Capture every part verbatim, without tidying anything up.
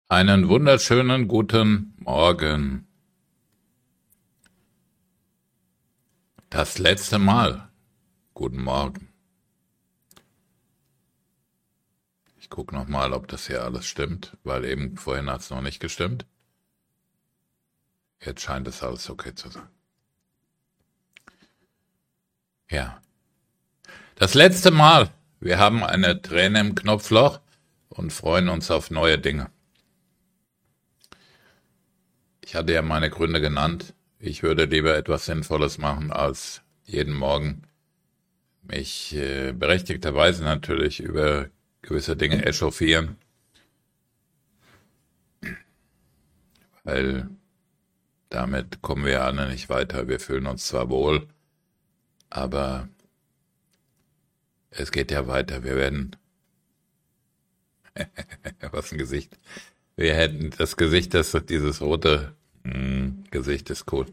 Einen wunderschönen guten Morgen. Das letzte Mal. Guten Morgen. Ich gucke nochmal, ob das hier alles stimmt, weil eben vorhin hat es noch nicht gestimmt. Jetzt scheint es alles okay zu sein. Ja. Das letzte Mal. Wir haben eine Träne im Knopfloch und freuen uns auf neue Dinge. Ich hatte ja meine Gründe genannt. Ich würde lieber etwas Sinnvolles machen, als jeden Morgen mich äh, berechtigterweise natürlich über gewisse Dinge echauffieren, weil damit kommen wir alle nicht weiter. Wir fühlen uns zwar wohl, aber es geht ja weiter. Wir werden, was ein Gesicht. Wir hätten das Gesicht, das dieses rote mm, Gesicht ist cool.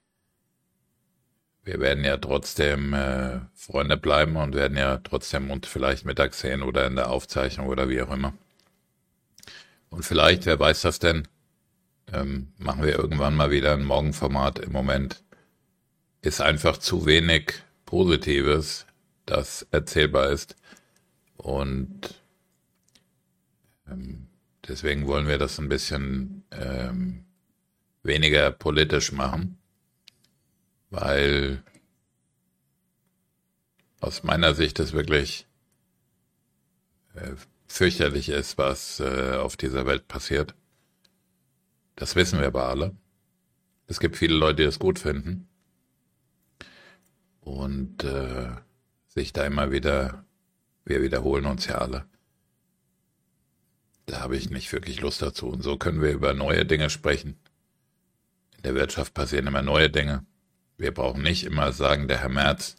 Wir werden ja trotzdem äh, Freunde bleiben und werden ja trotzdem uns vielleicht mittags sehen oder in der Aufzeichnung oder wie auch immer. Und vielleicht, wer weiß das denn, ähm, machen wir irgendwann mal wieder ein Morgenformat. Im Moment ist einfach zu wenig Positives, das erzählbar ist. Und ähm, deswegen wollen wir das ein bisschen ähm, weniger politisch machen, weil aus meiner Sicht es wirklich äh, fürchterlich ist, was äh, auf dieser Welt passiert. Das wissen wir aber alle. Es gibt viele Leute, die es gut finden und äh, sich da immer wieder, wir wiederholen uns ja alle. Da habe ich nicht wirklich Lust dazu. Und so können wir über neue Dinge sprechen. In der Wirtschaft passieren immer neue Dinge. Wir brauchen nicht immer sagen, der Herr Merz.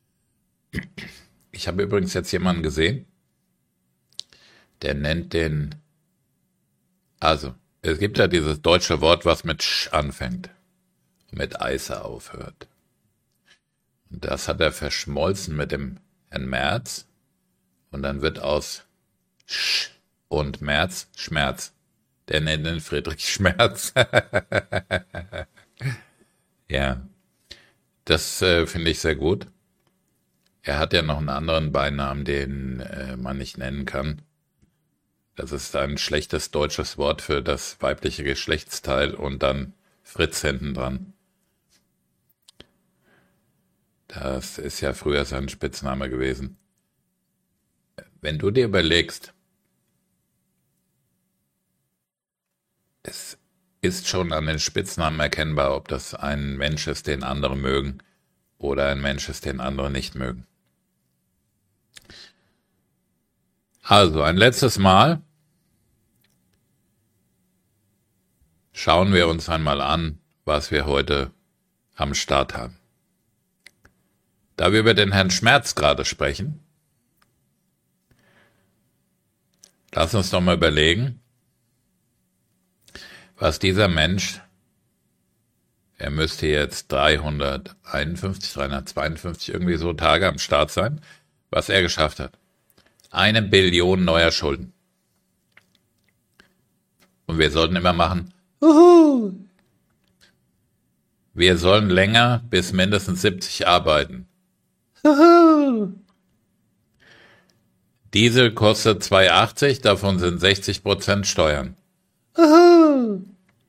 Ich habe übrigens jetzt jemanden gesehen, der nennt den, also, es gibt ja dieses deutsche Wort, was mit Sch anfängt und mit Eise aufhört. Und das hat er verschmolzen mit dem Herrn Merz und dann wird aus Sch und Merz Schmerz. Der nennt den Friedrich Schmerz. Ja, das äh, finde ich sehr gut. Er hat ja noch einen anderen Beinamen, den äh, man nicht nennen kann. Das ist ein schlechtes deutsches Wort für das weibliche Geschlechtsteil und dann Fritz hinten dran. Das ist ja früher sein Spitzname gewesen. Wenn du dir überlegst, es ist schon an den Spitznamen erkennbar, ob das ein Mensch ist, den andere mögen, oder ein Mensch ist, den andere nicht mögen. Also, ein letztes Mal schauen wir uns einmal an, was wir heute am Start haben. Da wir über den Herrn Schmerz gerade sprechen, lass uns doch mal überlegen, was dieser Mensch, er müsste jetzt dreihunderteinundfünfzig, dreihundertzweiundfünfzig irgendwie so Tage am Start sein, was er geschafft hat. Eine Billion neuer Schulden. Und wir sollten immer machen, Uhu. Wir sollen länger bis mindestens siebzig arbeiten. Uhu. Diesel kostet zwei Euro achtzig, davon sind sechzig Prozent Steuern. Uhu.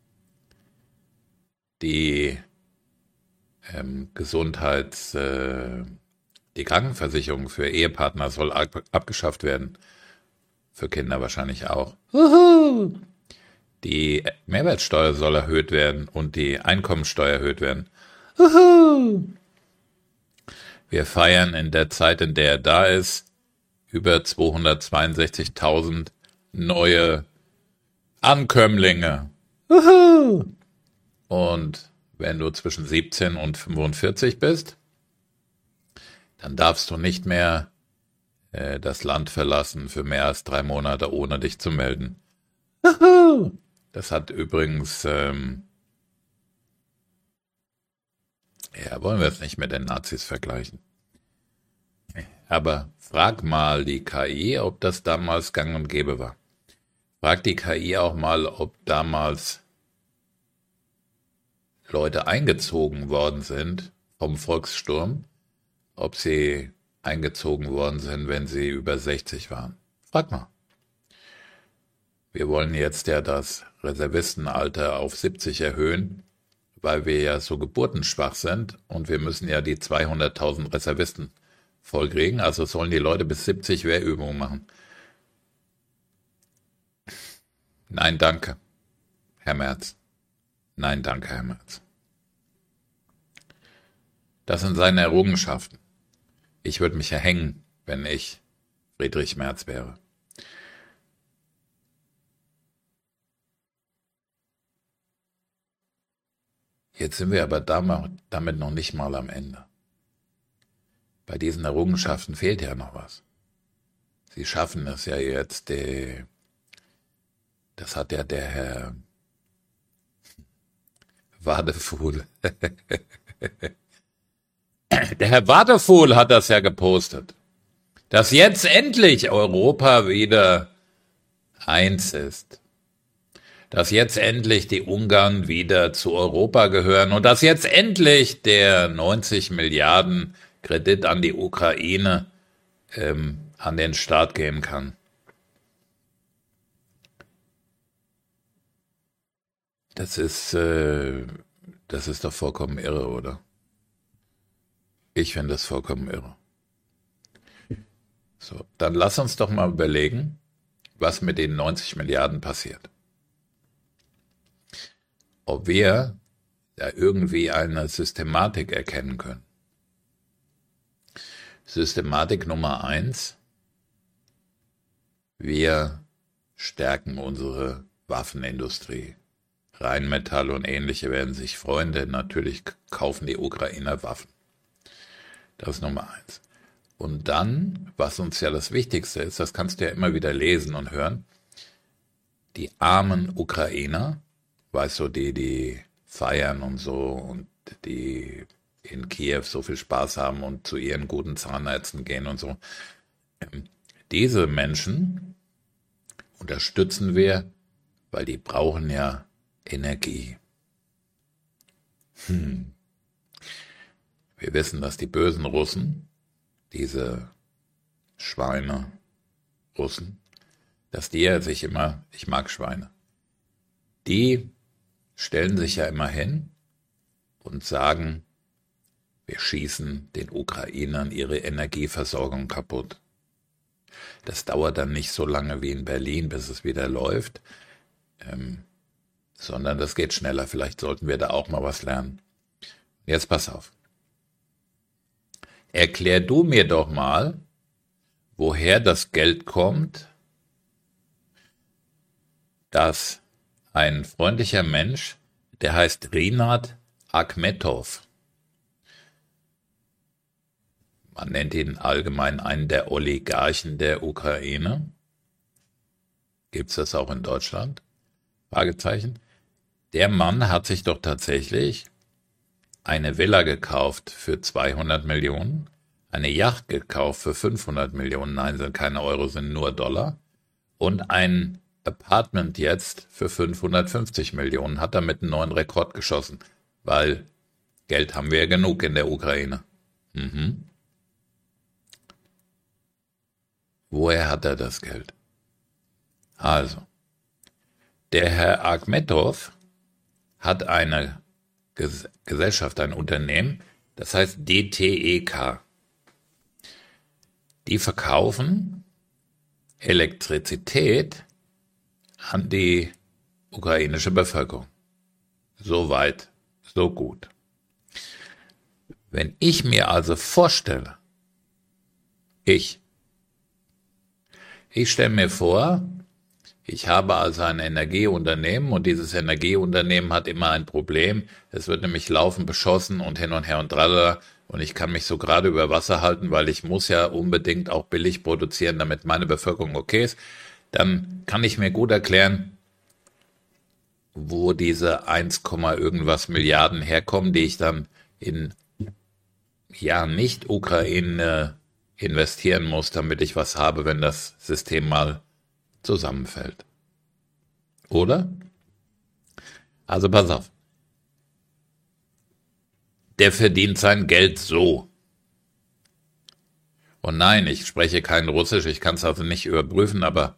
Die ähm, Gesundheits, äh, die Krankenversicherung für Ehepartner soll ab, abgeschafft werden. Für Kinder wahrscheinlich auch. Uhu. Die Mehrwertsteuer soll erhöht werden und die Einkommensteuer erhöht werden. Uhu. Wir feiern in der Zeit, in der er da ist, über zweihundertzweiundsechzigtausend neue Ankömmlinge. Uhu. Und wenn du zwischen siebzehn und fünfundvierzig bist, dann darfst du nicht mehr äh, das Land verlassen für mehr als drei Monate, ohne dich zu melden. Uhu. Das hat übrigens, ähm, ja, wollen wir es nicht mit den Nazis vergleichen. Aber frag mal die K I, ob das damals gang und gäbe war. Frag die K I auch mal, ob damals Leute eingezogen worden sind vom Volkssturm, ob sie eingezogen worden sind, wenn sie über sechzig waren. Frag mal. Wir wollen jetzt ja das Reservistenalter auf siebzig erhöhen, weil wir ja so geburtenschwach sind und wir müssen ja die zweihunderttausend Reservisten vollkriegen. Also sollen die Leute bis siebzig Wehrübungen machen. Nein, danke, Herr Merz. Nein, danke, Herr Merz. Das sind seine Errungenschaften. Ich würde mich erhängen, wenn ich Friedrich Merz wäre. Jetzt sind wir aber damit noch nicht mal am Ende. Bei diesen Errungenschaften fehlt ja noch was. Sie schaffen es ja jetzt, die, das hat ja der Herr Wadefuhl. Der Herr Wadefuhl hat das ja gepostet, dass jetzt endlich Europa wieder eins ist. Dass jetzt endlich die Ungarn wieder zu Europa gehören und dass jetzt endlich der neunzig Milliarden Kredit an die Ukraine ähm, an den Start gehen kann. Das ist, äh, das ist doch vollkommen irre, oder? Ich finde das vollkommen irre. So, dann lass uns doch mal überlegen, was mit den neunzig Milliarden passiert. Ob wir da irgendwie eine Systematik erkennen können. Systematik Nummer eins. Wir stärken unsere Waffenindustrie. Rheinmetall und ähnliche werden sich freuen, denn natürlich kaufen die Ukrainer Waffen. Das ist Nummer eins. Und dann, was uns ja das Wichtigste ist, das kannst du ja immer wieder lesen und hören, die armen Ukrainer, weißt du, die, die feiern und so und die in Kiew so viel Spaß haben und zu ihren guten Zahnärzten gehen und so. Diese Menschen unterstützen wir, weil die brauchen ja Energie. Hm. Wir wissen, dass die bösen Russen, diese Schweine Russen, dass die ja sich immer, ich mag Schweine, die stellen sich ja immer hin und sagen, wir schießen den Ukrainern ihre Energieversorgung kaputt. Das dauert dann nicht so lange wie in Berlin, bis es wieder läuft, ähm, sondern das geht schneller. Vielleicht sollten wir da auch mal was lernen. Jetzt pass auf. Erklär du mir doch mal, woher das Geld kommt, dass ein freundlicher Mensch, der heißt Rinat Akhmetov, man nennt ihn allgemein einen der Oligarchen der Ukraine, gibt's das auch in Deutschland? Fragezeichen. Der Mann hat sich doch tatsächlich eine Villa gekauft für zweihundert Millionen, eine Yacht gekauft für fünfhundert Millionen, nein, sind keine Euro, sind nur Dollar, und ein Apartment jetzt für fünfhundertfünfzig Millionen, hat damit einen neuen Rekord geschossen, weil Geld haben wir ja genug in der Ukraine. Mhm. Woher hat er das Geld? Also, der Herr Akhmetov hat eine Ges- Gesellschaft, ein Unternehmen, das heißt D T E K. Die verkaufen Elektrizität an die ukrainische Bevölkerung. So weit, so gut. Wenn ich mir also vorstelle, ich, ich stelle mir vor, ich habe also ein Energieunternehmen und dieses Energieunternehmen hat immer ein Problem. Es wird nämlich laufend beschossen und hin und her und tralala und ich kann mich so gerade über Wasser halten, weil ich muss ja unbedingt auch billig produzieren, damit meine Bevölkerung okay ist. Dann kann ich mir gut erklären, wo diese eins, irgendwas Milliarden herkommen, die ich dann in ja nicht Ukraine investieren muss, damit ich was habe, wenn das System mal zusammenfällt. oder? Also pass auf. Der verdient sein Geld so. Und nein, ich spreche kein Russisch, ich kann es also nicht überprüfen, aber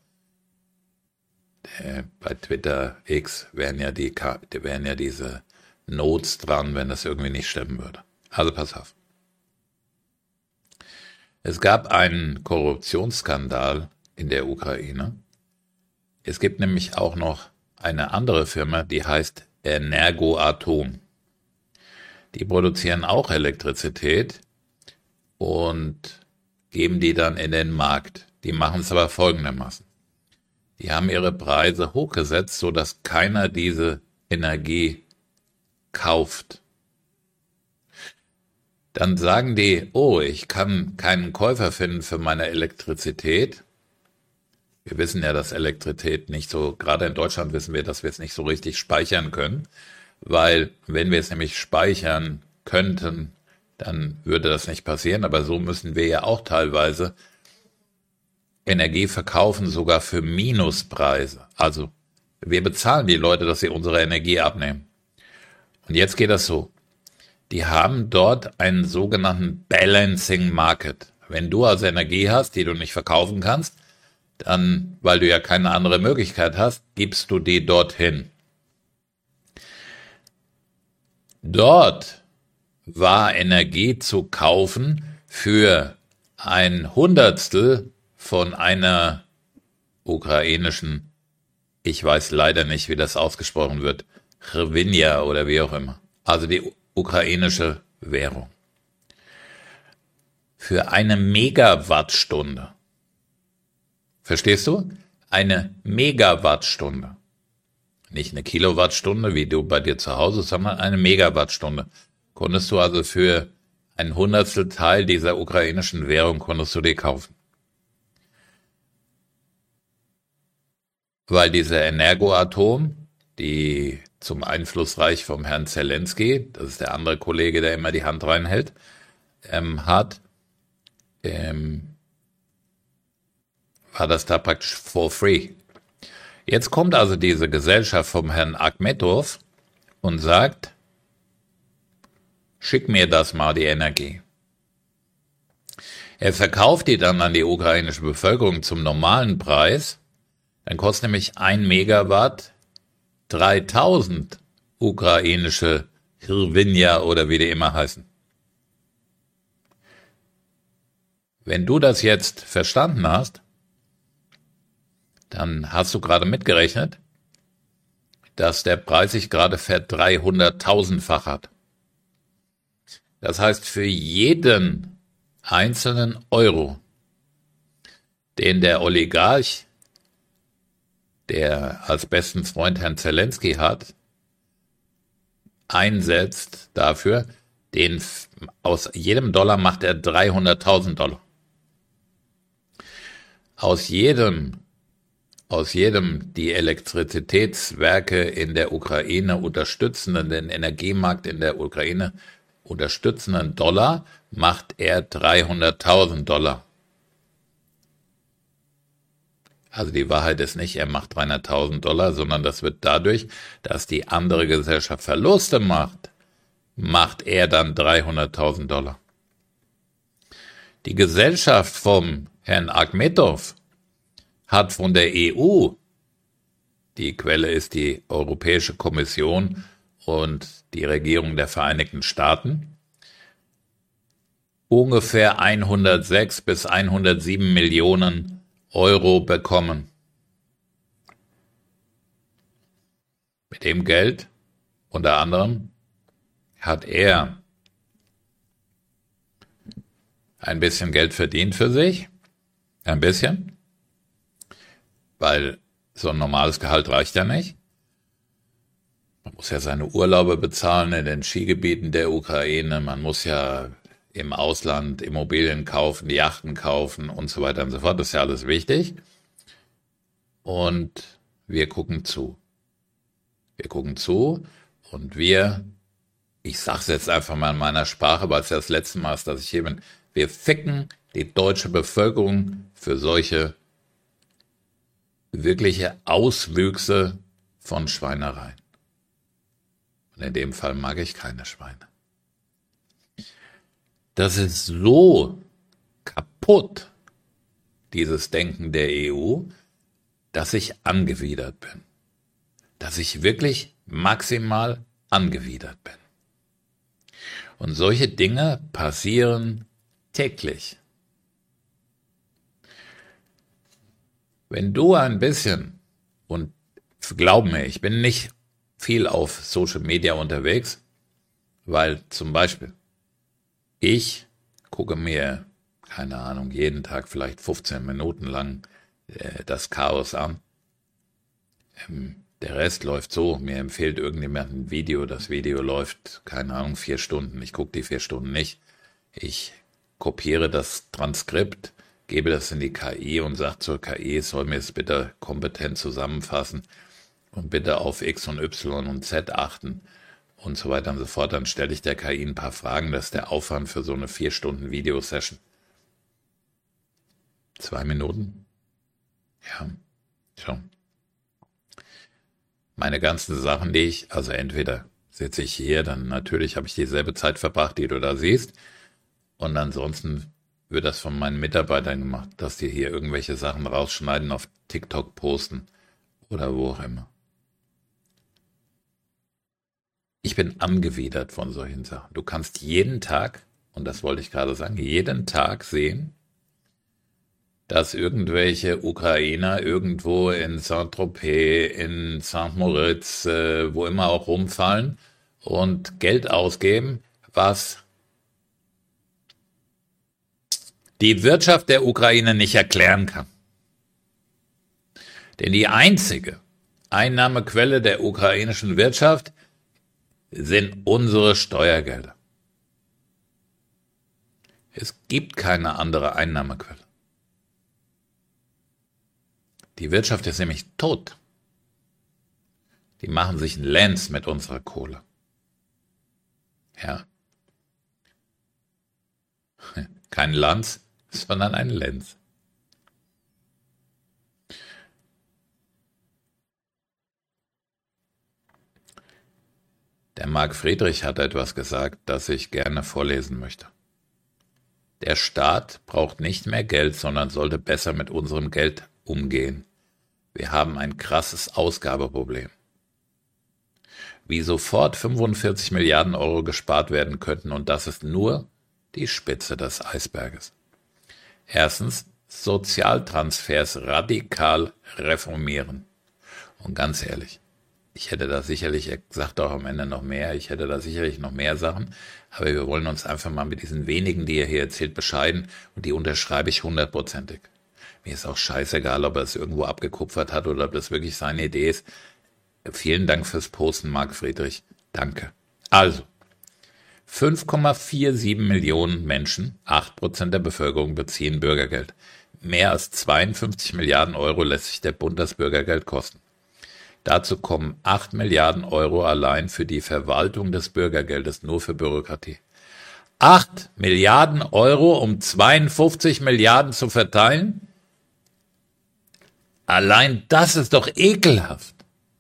äh, bei Twitter X wären ja, die, wären ja diese Notes dran, wenn das irgendwie nicht stimmen würde. Also pass auf. Es gab einen Korruptionsskandal in der Ukraine. Es gibt nämlich auch noch eine andere Firma, die heißt Energoatom. Die produzieren auch Elektrizität und geben die dann in den Markt. Die machen es aber folgendermaßen. Die haben ihre Preise hochgesetzt, sodass keiner diese Energie kauft. Dann sagen die, oh, ich kann keinen Käufer finden für meine Elektrizität. Wir wissen ja, dass Elektrizität nicht so, gerade in Deutschland wissen wir, dass wir es nicht so richtig speichern können, weil wenn wir es nämlich speichern könnten, dann würde das nicht passieren. Aber so müssen wir ja auch teilweise Energie verkaufen, sogar für Minuspreise. Also wir bezahlen die Leute, dass sie unsere Energie abnehmen. Und jetzt geht das so. Die haben dort einen sogenannten Balancing Market. Wenn du also Energie hast, die du nicht verkaufen kannst, dann, weil du ja keine andere Möglichkeit hast, gibst du die dorthin. Dort war Energie zu kaufen für ein Hundertstel von einer ukrainischen, ich weiß leider nicht, wie das ausgesprochen wird, Hryvnia oder wie auch immer. Also die ukrainische Währung. Für eine Megawattstunde. Verstehst du? Eine Megawattstunde. Nicht eine Kilowattstunde, wie du bei dir zu Hause, sondern eine Megawattstunde. Konntest du also für ein Hundertstel Teil dieser ukrainischen Währung konntest du die kaufen. Weil dieser Energoatom, die zum Einflussreich vom Herrn Zelensky, das ist der andere Kollege, der immer die Hand reinhält, ähm, hat, ähm, war das da praktisch for free. Jetzt kommt also diese Gesellschaft vom Herrn Akhmetov und sagt, schick mir das mal, die Energie. Er verkauft die dann an die ukrainische Bevölkerung zum normalen Preis, dann kostet nämlich ein Megawatt dreitausend ukrainische Hryvnia oder wie die immer heißen. Wenn du das jetzt verstanden hast, dann hast du gerade mitgerechnet, dass der Preis sich gerade verdreihunderttausendfach hat. Das heißt, für jeden einzelnen Euro, den der Oligarch, der als besten Freund Herrn Zelensky hat, einsetzt dafür, den aus jedem Dollar macht er dreihunderttausend Dollar. Aus jedem, aus jedem die Elektrizitätswerke in der Ukraine unterstützenden, den Energiemarkt in der Ukraine unterstützenden Dollar macht er dreihunderttausend Dollar. Also die Wahrheit ist nicht, er macht dreihunderttausend Dollar, sondern das wird dadurch, dass die andere Gesellschaft Verluste macht, macht er dann dreihunderttausend Dollar. Die Gesellschaft vom Herrn Akhmetov hat von der E U, die Quelle ist die Europäische Kommission und die Regierung der Vereinigten Staaten, ungefähr hundertsechs bis hundertsieben Millionen Euro bekommen. Mit dem Geld, unter anderem, hat er ein bisschen Geld verdient für sich, ein bisschen, weil so ein normales Gehalt reicht ja nicht. Man muss ja seine Urlaube bezahlen in den Skigebieten der Ukraine, man muss ja im Ausland Immobilien kaufen, Yachten kaufen und so weiter und so fort. Das ist ja alles wichtig. Und wir gucken zu. Wir gucken zu und wir, ich sage es jetzt einfach mal in meiner Sprache, weil es ja das letzte Mal ist, dass ich hier bin, wir ficken die deutsche Bevölkerung für solche wirkliche Auswüchse von Schweinereien. Und in dem Fall mag ich keine Schweine. Das ist so kaputt, dieses Denken der E U, dass ich angewidert bin. Dass ich wirklich maximal angewidert bin. Und solche Dinge passieren täglich. Wenn du ein bisschen, und glaub mir, ich bin nicht viel auf Social Media unterwegs, weil zum Beispiel ich gucke mir, keine Ahnung, jeden Tag vielleicht fünfzehn Minuten lang äh, das Chaos an. Ähm, der Rest läuft so, mir empfiehlt irgendjemand ein Video, das Video läuft, keine Ahnung, vier Stunden. Ich gucke die vier Stunden nicht. Ich kopiere das Transkript, gebe das in die K I und sage zur K I, soll mir es bitte kompetent zusammenfassen und bitte auf X und Y und Z achten und so weiter und so fort. Dann stelle ich der K I ein paar Fragen. Das ist der Aufwand für so eine vier Stunden Videosession. Zwei Minuten? Ja, schon. Meine ganzen Sachen, die ich, also entweder sitze ich hier, dann natürlich habe ich dieselbe Zeit verbracht, die du da siehst. Und ansonsten wird das von meinen Mitarbeitern gemacht, dass die hier irgendwelche Sachen rausschneiden, auf TikTok posten oder wo auch immer. Ich bin angewidert von solchen Sachen. Du kannst jeden Tag, und das wollte ich gerade sagen, jeden Tag sehen, dass irgendwelche Ukrainer irgendwo in Saint-Tropez, in Sankt Moritz, äh, wo immer auch rumfallen und Geld ausgeben, was die Wirtschaft der Ukraine nicht erklären kann. Denn die einzige Einnahmequelle der ukrainischen Wirtschaft sind unsere Steuergelder. Es gibt keine andere Einnahmequelle. Die Wirtschaft ist nämlich tot. Die machen sich einen Lenz mit unserer Kohle. Ja. Kein Lanz, sondern ein Lenz. Der Marc Friedrich hat etwas gesagt, das ich gerne vorlesen möchte. Der Staat braucht nicht mehr Geld, sondern sollte besser mit unserem Geld umgehen. Wir haben ein krasses Ausgabeproblem. Wie sofort fünfundvierzig Milliarden Euro gespart werden könnten, und das ist nur die Spitze des Eisberges. Erstens, Sozialtransfers radikal reformieren. Und ganz ehrlich, ich hätte da sicherlich, er sagt auch am Ende noch mehr, ich hätte da sicherlich noch mehr Sachen, aber wir wollen uns einfach mal mit diesen wenigen, die er hier erzählt, bescheiden, und die unterschreibe ich hundertprozentig. Mir ist auch scheißegal, ob er es irgendwo abgekupfert hat oder ob das wirklich seine Idee ist. Vielen Dank fürs Posten, Marc Friedrich. Danke. Also, fünf Komma siebenundvierzig Millionen Menschen, acht Prozent der Bevölkerung, beziehen Bürgergeld. Mehr als zweiundfünfzig Milliarden Euro lässt sich der Bund das Bürgergeld kosten. Dazu kommen acht Milliarden Euro allein für die Verwaltung des Bürgergeldes, nur für Bürokratie. acht Milliarden Euro, um zweiundfünfzig Milliarden zu verteilen? Allein das ist doch ekelhaft.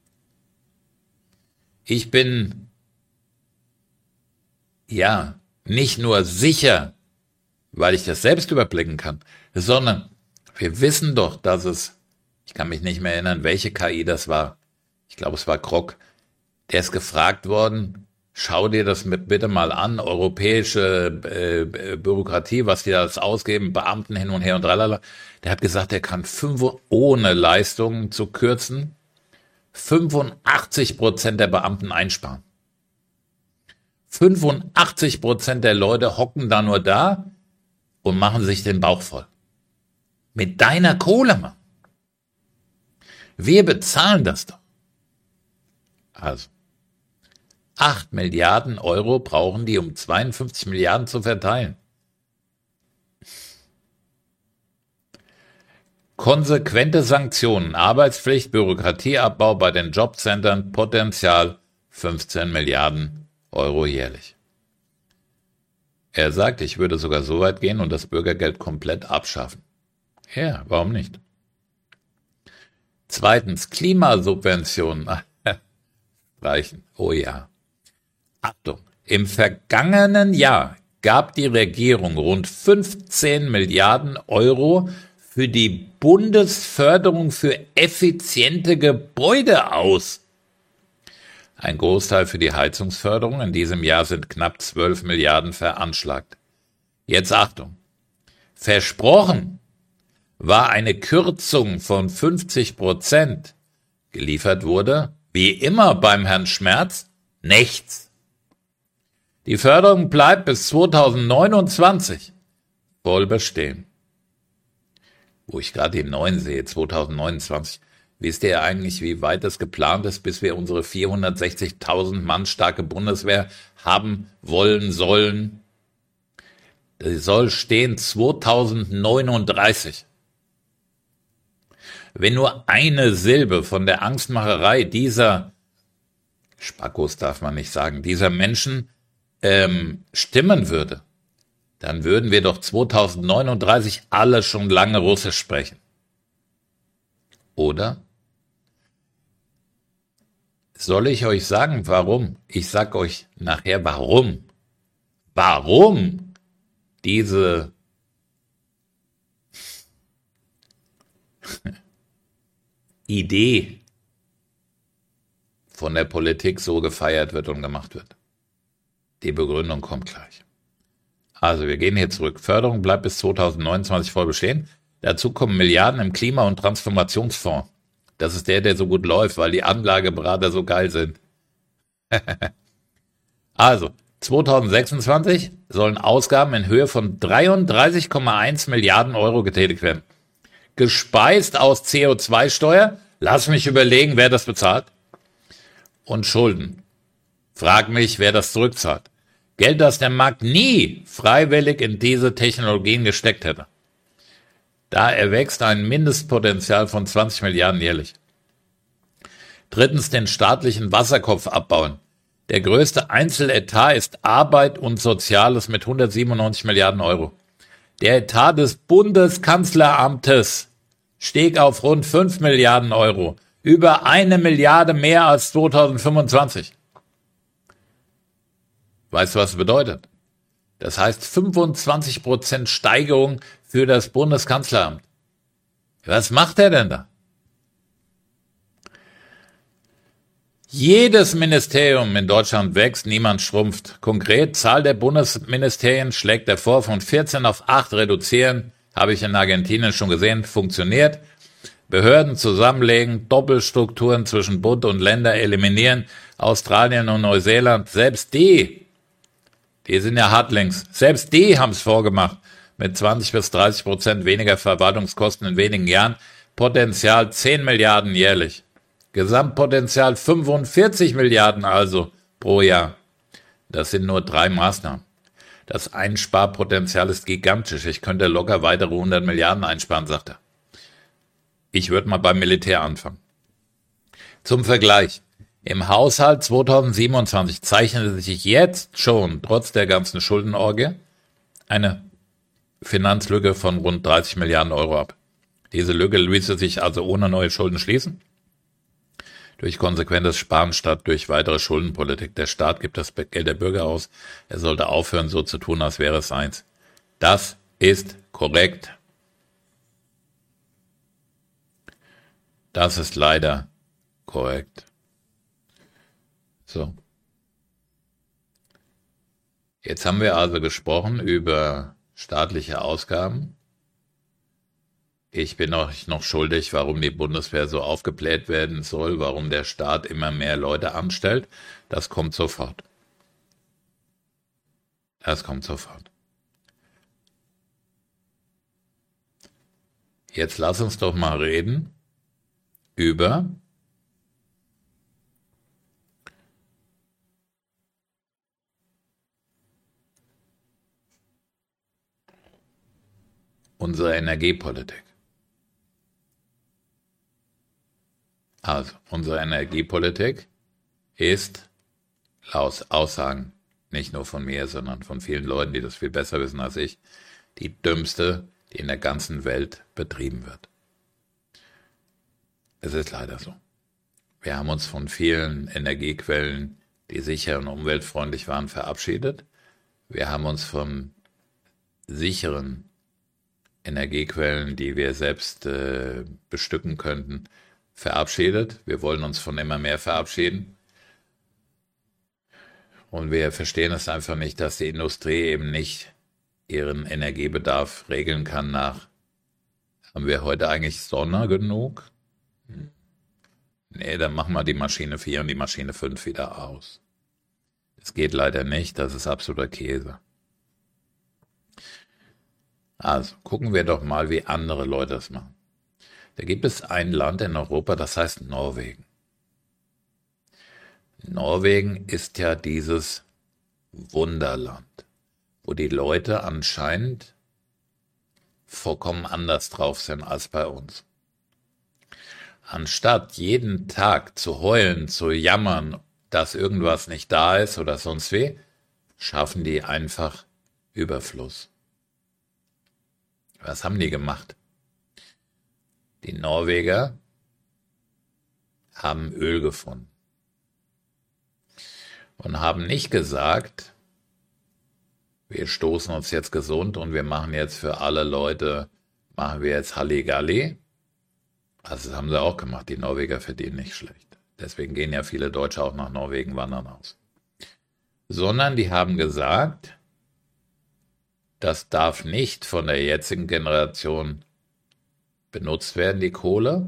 Ich bin, ja, nicht nur sicher, weil ich das selbst überblicken kann, sondern wir wissen doch, dass es, ich kann mich nicht mehr erinnern, welche K I das war. Ich glaube, es war Grok. Der ist gefragt worden, schau dir das mit bitte mal an, europäische äh, Bürokratie, was die da ausgeben, Beamten hin und her und tralala. Der hat gesagt, er kann fünf, ohne Leistungen zu kürzen, fünfundachtzig Prozent der Beamten einsparen. fünfundachtzig Prozent der Leute hocken da nur da und machen sich den Bauch voll. Mit deiner Kohle, Mann. Wir bezahlen das doch. Also, acht Milliarden Euro brauchen die, um zweiundfünfzig Milliarden zu verteilen. Konsequente Sanktionen, Arbeitspflicht, Bürokratieabbau bei den Jobcentern, Potenzial fünfzehn Milliarden Euro jährlich. Er sagt, ich würde sogar so weit gehen und das Bürgergeld komplett abschaffen. Ja, warum nicht? Zweitens, Klimasubventionen. reichen. Oh ja. Achtung, im vergangenen Jahr gab die Regierung rund fünfzehn Milliarden Euro für die Bundesförderung für effiziente Gebäude aus. Ein Großteil für die Heizungsförderung. In diesem Jahr sind knapp zwölf Milliarden veranschlagt. Jetzt Achtung. Versprochen war eine Kürzung von fünfzig Prozent. Geliefert wurde, wie immer beim Herrn Schmerz, nichts. Die Förderung bleibt bis zweitausendneunundzwanzig voll bestehen. Wo ich gerade den neuen sehe, zweitausendneunundzwanzig. Wisst ihr eigentlich, wie weit es geplant ist, bis wir unsere vierhundertsechzigtausend Mann starke Bundeswehr haben wollen sollen? Das soll stehen zweitausendneununddreißig. Wenn nur eine Silbe von der Angstmacherei dieser Spackos darf man nicht sagen, dieser Menschen ähm, stimmen würde, dann würden wir doch zweitausendneununddreißig alle schon lange Russisch sprechen. Oder? Soll ich euch sagen, warum? Ich sag euch nachher, warum. Warum diese Idee von der Politik so gefeiert wird und gemacht wird. Die Begründung kommt gleich. Also wir gehen hier zurück. Förderung bleibt bis zweitausendneunundzwanzig voll bestehen. Dazu kommen Milliarden im Klima- und Transformationsfonds. Das ist der, der so gut läuft, weil die Anlageberater so geil sind. Also, zweitausendsechsundzwanzig sollen Ausgaben in Höhe von dreiunddreißig Komma eins Milliarden Euro getätigt werden. Gespeist aus C O zwei Steuer, lass mich überlegen, wer das bezahlt, und Schulden. Frag mich, wer das zurückzahlt. Geld, das der Markt nie freiwillig in diese Technologien gesteckt hätte. Da erwächst ein Mindestpotenzial von zwanzig Milliarden jährlich. Drittens, den staatlichen Wasserkopf abbauen. Der größte Einzeletat ist Arbeit und Soziales mit hundertsiebenundneunzig Milliarden Euro. Der Etat des Bundeskanzleramtes stieg auf rund fünf Milliarden Euro. Über eine Milliarde mehr als zweitausendfünfundzwanzig. Weißt du, was das bedeutet? Das heißt fünfundzwanzig Prozent Steigerung für das Bundeskanzleramt. Was macht er denn da? Jedes Ministerium in Deutschland wächst, niemand schrumpft. Konkret, Zahl der Bundesministerien schlägt er vor, von vierzehn auf acht reduzieren. Habe ich in Argentinien schon gesehen, funktioniert. Behörden zusammenlegen, Doppelstrukturen zwischen Bund und Länder eliminieren. Australien und Neuseeland, selbst die, die sind ja hart links, selbst die haben es vorgemacht. Mit zwanzig bis dreißig Prozent weniger Verwaltungskosten in wenigen Jahren. Potenzial zehn Milliarden jährlich. Gesamtpotenzial fünfundvierzig Milliarden also pro Jahr. Das sind nur drei Maßnahmen. Das Einsparpotenzial ist gigantisch. Ich könnte locker weitere hundert Milliarden einsparen, sagt er. Ich würde mal beim Militär anfangen. Zum Vergleich. Im Haushalt zweitausendsiebenundzwanzig zeichnete sich jetzt schon, trotz der ganzen Schuldenorgie, eine Finanzlücke von rund dreißig Milliarden Euro ab. Diese Lücke ließe sich also ohne neue Schulden schließen. Durch konsequentes Sparen statt durch weitere Schuldenpolitik. Der Staat gibt das Geld der Bürger aus. Er sollte aufhören, so zu tun, als wäre es seins. Das ist korrekt. Das ist leider korrekt. So. Jetzt haben wir also gesprochen über staatliche Ausgaben. Ich bin euch noch schuldig, warum die Bundeswehr so aufgebläht werden soll, warum der Staat immer mehr Leute anstellt. Das kommt sofort. Das kommt sofort. Jetzt lass uns doch mal reden über unsere Energiepolitik. Also, unsere Energiepolitik ist, laut Aussagen, nicht nur von mir, sondern von vielen Leuten, die das viel besser wissen als ich, die dümmste, die in der ganzen Welt betrieben wird. Es ist leider so. Wir haben uns von vielen Energiequellen, die sicher und umweltfreundlich waren, verabschiedet. Wir haben uns von sicheren Energiequellen, die wir selbst äh, bestücken könnten, verabschiedet. Wir wollen uns von immer mehr verabschieden. Und wir verstehen es einfach nicht, dass die Industrie eben nicht ihren Energiebedarf regeln kann nach, haben wir heute eigentlich Sonne genug? Nee, dann machen wir die Maschine vier und die Maschine fünf wieder aus. Das geht leider nicht, das ist absoluter Käse. Also gucken wir doch mal, wie andere Leute das machen. Da gibt es ein Land in Europa, das heißt Norwegen. Norwegen ist ja dieses Wunderland, wo die Leute anscheinend vollkommen anders drauf sind als bei uns. Anstatt jeden Tag zu heulen, zu jammern, dass irgendwas nicht da ist oder sonst wie, schaffen die einfach Überfluss. Was haben die gemacht? Die Norweger haben Öl gefunden und haben nicht gesagt, wir stoßen uns jetzt gesund und wir machen jetzt für alle Leute, machen wir jetzt Halligalli. Also das haben sie auch gemacht, die Norweger verdienen nicht schlecht. Deswegen gehen ja viele Deutsche auch nach Norwegen wandern aus. Sondern die haben gesagt, das darf nicht von der jetzigen Generation benutzt werden, die Kohle,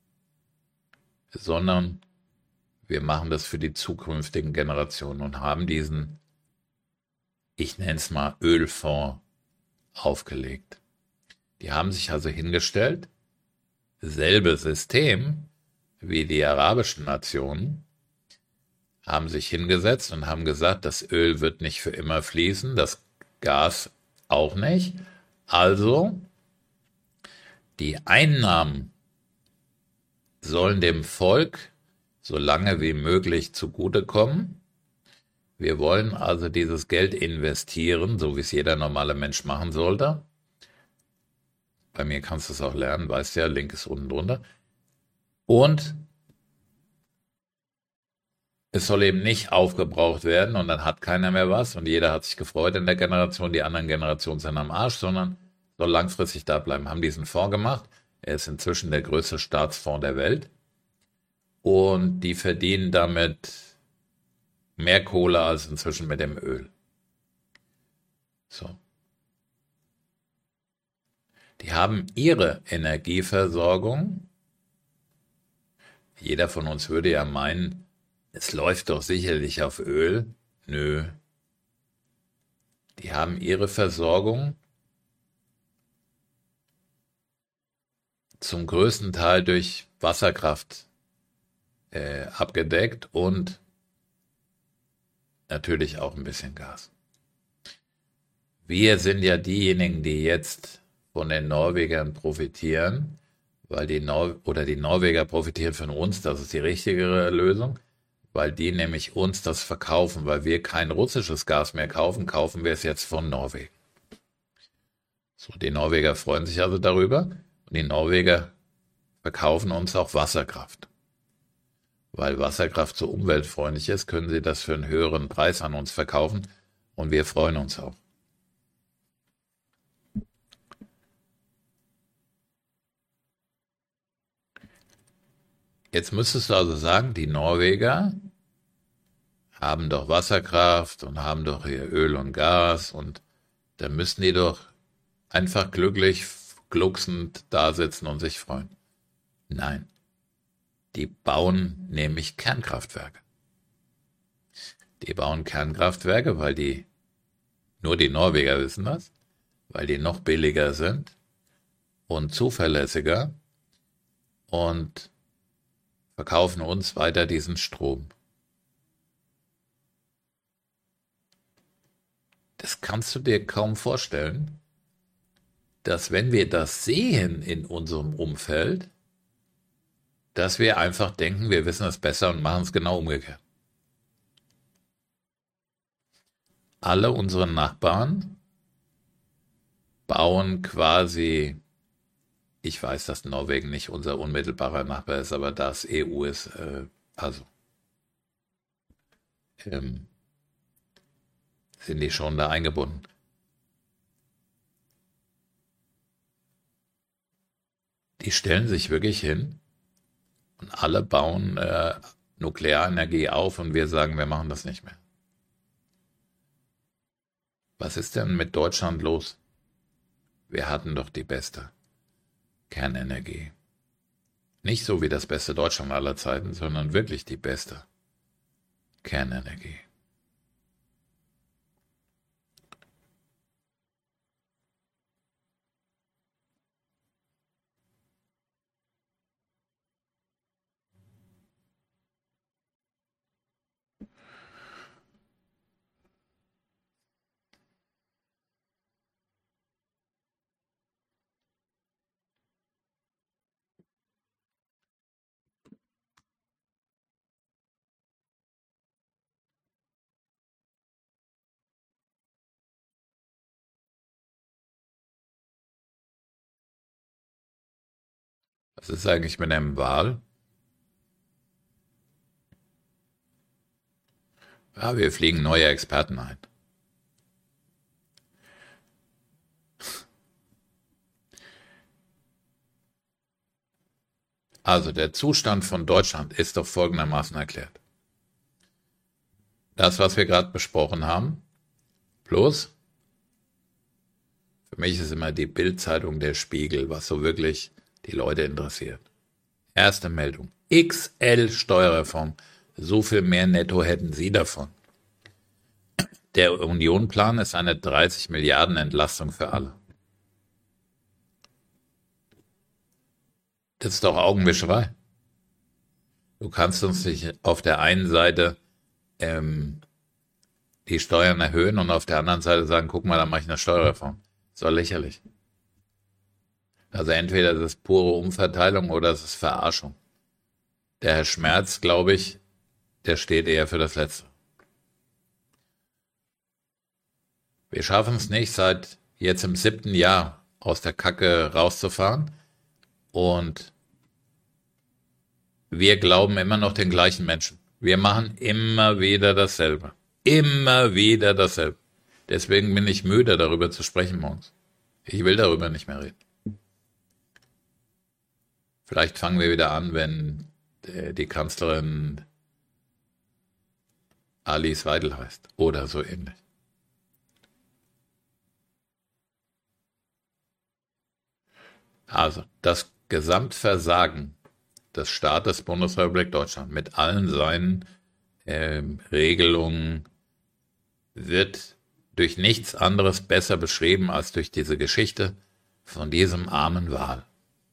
sondern wir machen das für die zukünftigen Generationen und haben diesen, ich nenne es mal, Ölfonds aufgelegt. Die haben sich also hingestellt, selbe System wie die arabischen Nationen, haben sich hingesetzt und haben gesagt, das Öl wird nicht für immer fließen, das Gas auch nicht. Also die Einnahmen sollen dem Volk so lange wie möglich zugutekommen. Wir wollen also dieses Geld investieren, so wie es jeder normale Mensch machen sollte. Bei mir kannst du es auch lernen, weißt ja, Link ist unten drunter. Und es soll eben nicht aufgebraucht werden und dann hat keiner mehr was und jeder hat sich gefreut in der Generation, die anderen Generationen sind am Arsch, sondern soll langfristig da bleiben. Haben diesen Fonds gemacht. Er ist inzwischen der größte Staatsfonds der Welt und die verdienen damit mehr Kohle als inzwischen mit dem Öl. So. Die haben ihre Energieversorgung. Jeder von uns würde ja meinen, es läuft doch sicherlich auf Öl. Nö. Die haben ihre Versorgung zum größten Teil durch Wasserkraft äh, abgedeckt und natürlich auch ein bisschen Gas. Wir sind ja diejenigen, die jetzt von den Norwegern profitieren, weil die Nor oder die Norweger profitieren von uns, das ist die richtigere Lösung, weil die nämlich uns das verkaufen, weil wir kein russisches Gas mehr kaufen, kaufen wir es jetzt von Norwegen. So, die Norweger freuen sich also darüber und die Norweger verkaufen uns auch Wasserkraft. Weil Wasserkraft so umweltfreundlich ist, können sie das für einen höheren Preis an uns verkaufen und wir freuen uns auch. Jetzt müsstest du also sagen, die Norweger haben doch Wasserkraft und haben doch hier Öl und Gas und da müssten die doch einfach glücklich, glucksend da sitzen und sich freuen. Nein, die bauen nämlich Kernkraftwerke. Die bauen Kernkraftwerke, weil die, nur die Norweger wissen das, weil die noch billiger sind und zuverlässiger und verkaufen uns weiter diesen Strom. Das kannst du dir kaum vorstellen, dass wenn wir das sehen in unserem Umfeld, dass wir einfach denken, wir wissen es besser und machen es genau umgekehrt. Alle unsere Nachbarn bauen quasi, ich weiß, dass Norwegen nicht unser unmittelbarer Nachbar ist, aber da es E U ist, äh, Also ähm, sind die schon da eingebunden. Die stellen sich wirklich hin und alle bauen äh, Nuklearenergie auf und wir sagen, wir machen das nicht mehr. Was ist denn mit Deutschland los? Wir hatten doch die beste Kernenergie. Nicht so wie das beste Deutschland aller Zeiten, sondern wirklich die beste Kernenergie. Was ist eigentlich mit einem Wal? Ja, wir fliegen neue Experten ein. Also der Zustand von Deutschland ist doch folgendermaßen erklärt. Das, was wir gerade besprochen haben, plus, für mich ist immer die Bild-Zeitung der Spiegel, was so wirklich die Leute interessiert. Erste Meldung. X L-Steuerreform. So viel mehr netto hätten Sie davon. Der Union-Plan ist eine dreißig Milliarden Entlastung für alle. Das ist doch Augenwischerei. Du kannst uns nicht auf der einen Seite ähm, die Steuern erhöhen und auf der anderen Seite sagen, guck mal, da mache ich eine Steuerreform. Das ist doch lächerlich. Also entweder das ist pure Umverteilung oder es ist Verarschung. Der Herr Schmerz, glaube ich, der steht eher für das Letzte. Wir schaffen es nicht, seit jetzt im siebten Jahr aus der Kacke rauszufahren und wir glauben immer noch den gleichen Menschen. Wir machen immer wieder dasselbe. Immer wieder dasselbe. Deswegen bin ich müde, darüber zu sprechen morgens. Ich will darüber nicht mehr reden. Vielleicht fangen wir wieder an, wenn die Kanzlerin Alice Weidel heißt oder so ähnlich. Also das Gesamtversagen des Staates Bundesrepublik Deutschland mit allen seinen äh, Regelungen wird durch nichts anderes besser beschrieben als durch diese Geschichte von diesem armen Wal.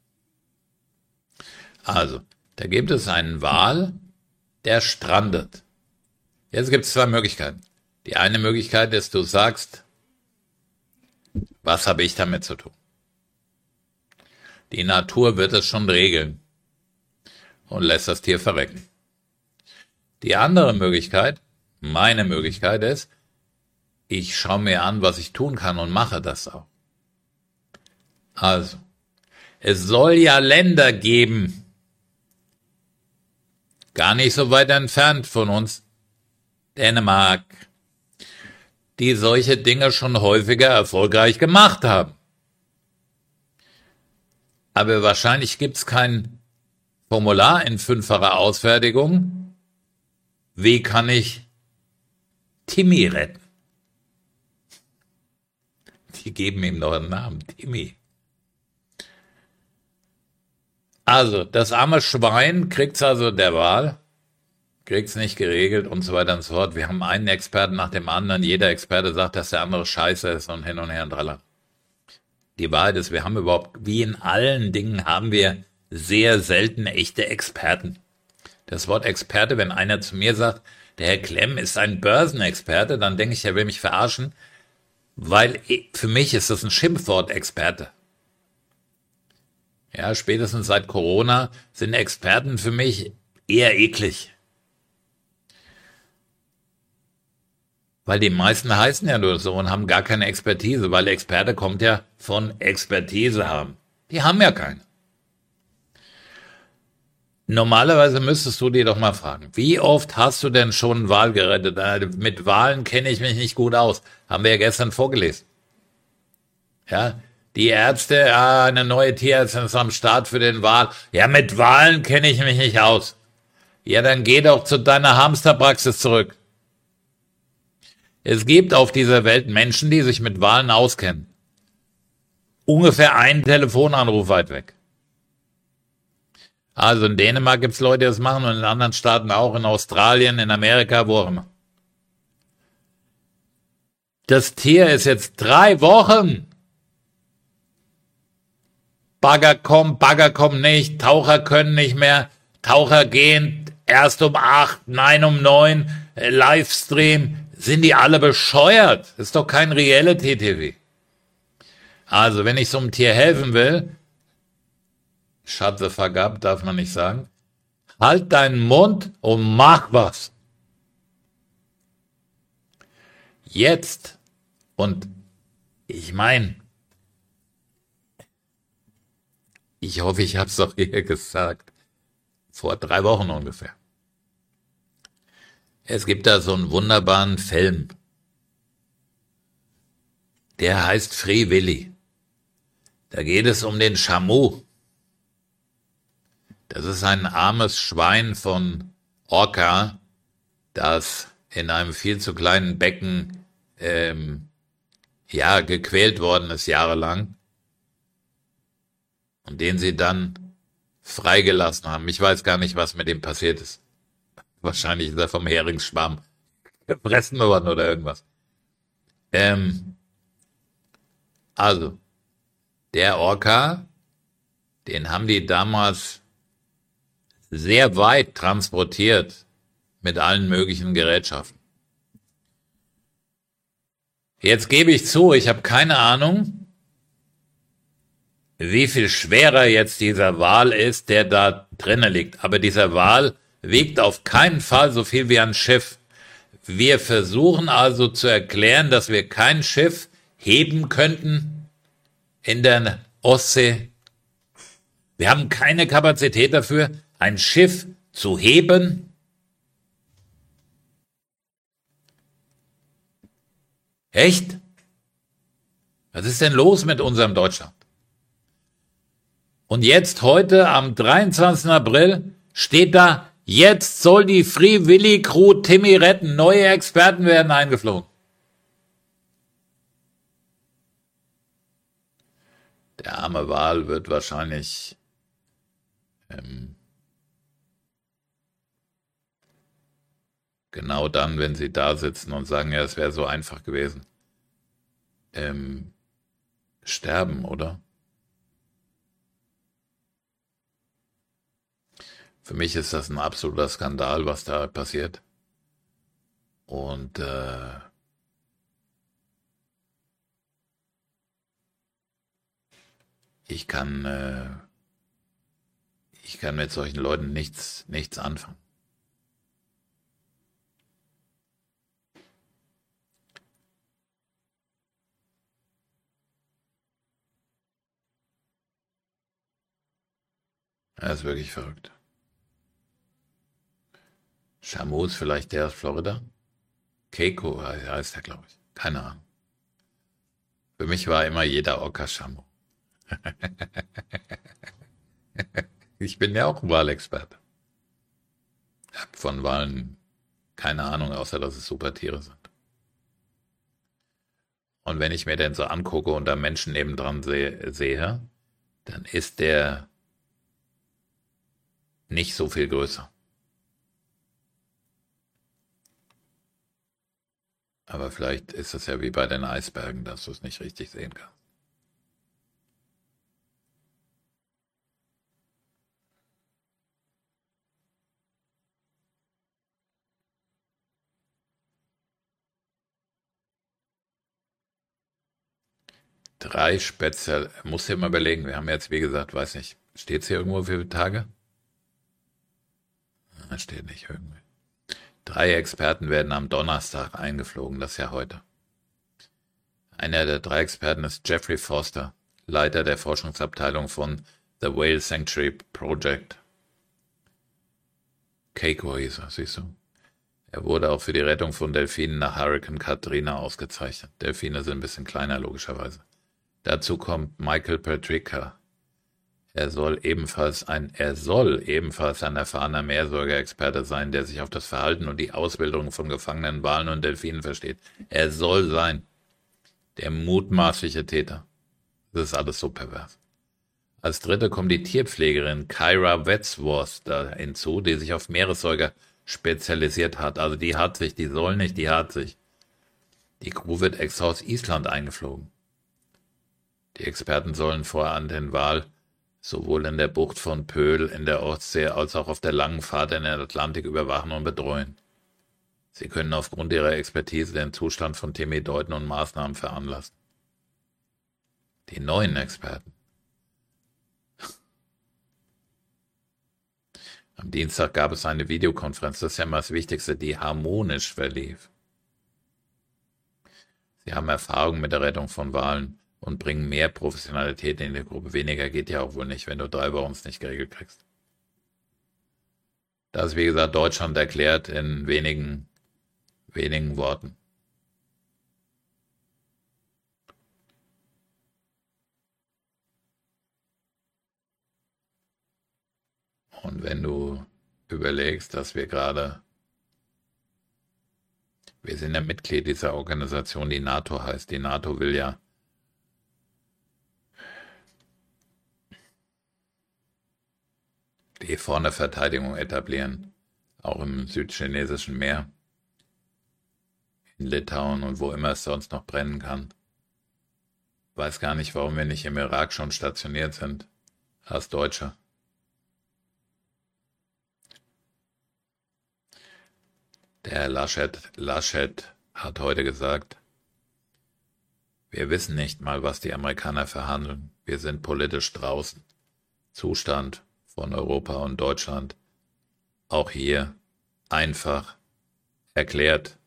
Also, da gibt es einen Wal, der strandet. Jetzt gibt es zwei Möglichkeiten. Die eine Möglichkeit ist, du sagst, was habe ich damit zu tun? Die Natur wird es schon regeln und lässt das Tier verrecken. Die andere Möglichkeit, meine Möglichkeit ist, ich schaue mir an, was ich tun kann und mache das auch. Also, es soll ja Länder geben, gar nicht so weit entfernt von uns, Dänemark, die solche Dinge schon häufiger erfolgreich gemacht haben. Aber wahrscheinlich gibt es kein Formular in fünffacher Ausfertigung. Wie kann ich Timmy retten? Die geben ihm noch einen Namen, Timmy. Also, das arme Schwein kriegt's also der Wal, kriegt's nicht geregelt und so weiter und so fort. Wir haben einen Experten nach dem anderen. Jeder Experte sagt, dass der andere scheiße ist und hin und her und tralala. Die Wahrheit ist, wir haben überhaupt, wie in allen Dingen, haben wir sehr selten echte Experten. Das Wort Experte, wenn einer zu mir sagt, der Herr Klemm ist ein Börsenexperte, dann denke ich, er will mich verarschen, weil für mich ist das ein Schimpfwort, Experte. Ja, spätestens seit Corona sind Experten für mich eher eklig. Weil die meisten heißen ja nur so und haben gar keine Expertise, weil Experte kommt ja von Expertise haben. Die haben ja keine. Normalerweise müsstest du dir doch mal fragen, wie oft hast du denn schon einen Wal gerettet? Äh, Mit Walen kenne ich mich nicht gut aus. Haben wir ja gestern vorgelesen. Ja, die Ärzte, ah, eine neue Tierärztin ist am Start für den Wal. Ja, mit Walen kenne ich mich nicht aus. Ja, dann geh doch zu deiner Hamsterpraxis zurück. Es gibt auf dieser Welt Menschen, die sich mit Walen auskennen. Ungefähr einen Telefonanruf weit weg. Also in Dänemark gibt es Leute, die das machen und in anderen Staaten auch, in Australien, in Amerika, wo auch immer. Das Tier ist jetzt drei Wochen. Bagger kommen, Bagger kommen nicht, Taucher können nicht mehr, Taucher gehen erst um acht, nein um neun, äh, Livestream. Sind die alle bescheuert? Ist doch kein Reality-T V. Also, wenn ich so einem Tier helfen will, shut the fuck up, darf man nicht sagen, halt deinen Mund und mach was. Jetzt. Und ich meine, ich hoffe, ich habe es doch hier gesagt, vor drei Wochen ungefähr. Es gibt da so einen wunderbaren Film, der heißt Free Willy. Da geht es um den Shamu. Das ist ein armes Schwein von Orca, das in einem viel zu kleinen Becken ähm, ja gequält worden ist jahrelang und den sie dann freigelassen haben. Ich weiß gar nicht, was mit dem passiert ist. Wahrscheinlich ist er vom Heringsschwarm gefressen worden oder irgendwas. Ähm, also, der Orca, den haben die damals sehr weit transportiert mit allen möglichen Gerätschaften. Jetzt gebe ich zu, ich habe keine Ahnung, wie viel schwerer jetzt dieser Wal ist, der da drinnen liegt. Aber dieser Wal wiegt auf keinen Fall so viel wie ein Schiff. Wir versuchen also zu erklären, dass wir kein Schiff heben könnten in der Ostsee. Wir haben keine Kapazität dafür, ein Schiff zu heben. Echt? Was ist denn los mit unserem Deutschland? Und jetzt heute am dreiundzwanzigsten April steht da, jetzt soll die Free Willy Crew Timmy retten. Neue Experten werden eingeflogen. Der arme Wal wird wahrscheinlich ähm, genau dann, wenn sie da sitzen und sagen, ja, es wäre so einfach gewesen, ähm, sterben, oder? Für mich ist das ein absoluter Skandal, was da passiert. Und äh, ich kann, äh, ich kann mit solchen Leuten nichts, nichts anfangen. Das ist wirklich verrückt. Shamu ist vielleicht der aus Florida? Keiko heißt er, glaube ich. Keine Ahnung. Für mich war immer jeder Orca Shamu. Ich bin ja auch ein Walexperte. Ich habe von Walen keine Ahnung, außer dass es super Tiere sind. Und wenn ich mir den so angucke und da Menschen nebendran sehe, sehe, dann ist der nicht so viel größer. Aber vielleicht ist es ja wie bei den Eisbergen, dass du es nicht richtig sehen kannst. Drei speziell, muss dir mal überlegen, wir haben jetzt, wie gesagt, weiß nicht, steht es hier irgendwo für viele Tage? Ah, steht nicht irgendwie. Drei Experten werden am Donnerstag eingeflogen, das ist ja heute. Einer der drei Experten ist Jeffrey Forster, Leiter der Forschungsabteilung von The Whale Sanctuary Project. Keiko hieß er, siehst du. Er wurde auch für die Rettung von Delfinen nach Hurrikan Katrina ausgezeichnet. Delfine sind ein bisschen kleiner, logischerweise. Dazu kommt Michael Patrica. Er soll ebenfalls ein, er soll ebenfalls ein erfahrener Meersäugerexperte sein, der sich auf das Verhalten und die Ausbildung von gefangenen Walen und Delfinen versteht. Er soll sein. Der mutmaßliche Täter. Das ist alles so pervers. Als dritte kommt die Tierpflegerin Kyra Wetsworth da hinzu, die sich auf Meeressäuger spezialisiert hat. Also die hat sich, die soll nicht, die hat sich. Die Crew wird extra aus Island eingeflogen. Die Experten sollen vorher den Wal sowohl in der Bucht von Pöhl in der Ostsee als auch auf der langen Fahrt in den Atlantik überwachen und betreuen. Sie können aufgrund ihrer Expertise den Zustand von Timmy deuten und Maßnahmen veranlassen. Die neuen Experten. Am Dienstag gab es eine Videokonferenz, das ist ja immer das Wichtigste, die harmonisch verlief. Sie haben Erfahrung mit der Rettung von Walen und bringen mehr Professionalität in die Gruppe. Weniger geht ja auch wohl nicht, wenn du drei Wochen es nicht geregelt kriegst. Das ist, wie gesagt, Deutschland erklärt in wenigen, wenigen Worten. Und wenn du überlegst, dass wir gerade, wir sind ja Mitglied dieser Organisation, die NATO heißt. Die NATO will ja die vorne Verteidigung etablieren, auch im südchinesischen Meer, in Litauen und wo immer es sonst noch brennen kann. Weiß gar nicht, warum wir nicht im Irak schon stationiert sind, als Deutsche. Der Herr Laschet, Laschet hat heute gesagt, wir wissen nicht mal, was die Amerikaner verhandeln. Wir sind politisch draußen. Zustand von Europa und Deutschland, auch hier einfach erklärt.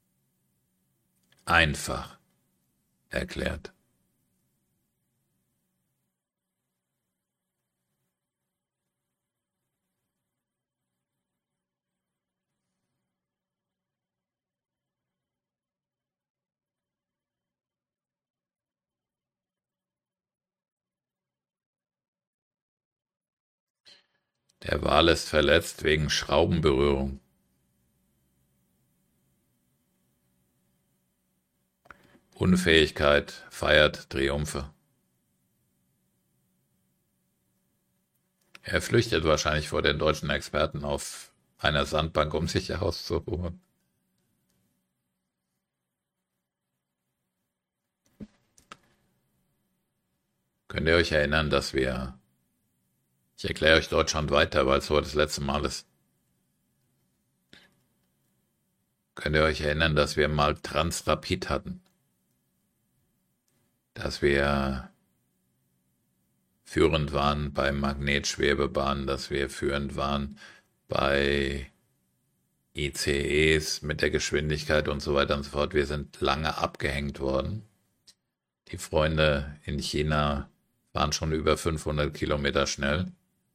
Einfach erklärt. Der Wal ist verletzt wegen Schraubenberührung. Unfähigkeit feiert Triumphe. Er flüchtet wahrscheinlich vor den deutschen Experten auf einer Sandbank, um sich auszuruhen. Könnt ihr euch erinnern, dass wir, ich erkläre euch Deutschland weiter, weil es heute das letzte Mal ist. Könnt ihr euch erinnern, dass wir mal Transrapid hatten? Dass wir führend waren bei Magnetschwebebahnen, dass wir führend waren bei I C Es mit der Geschwindigkeit und so weiter und so fort. Wir sind lange abgehängt worden. Die Freunde in China waren schon über fünfhundert Kilometer schnell.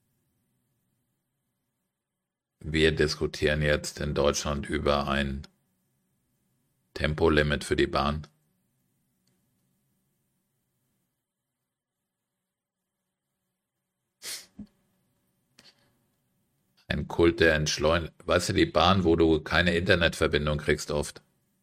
Wir diskutieren jetzt in Deutschland über ein Tempolimit für die Bahn. Ein Kult der Entschleunigung. Weißt du, die Bahn, wo du keine Internetverbindung kriegst oft.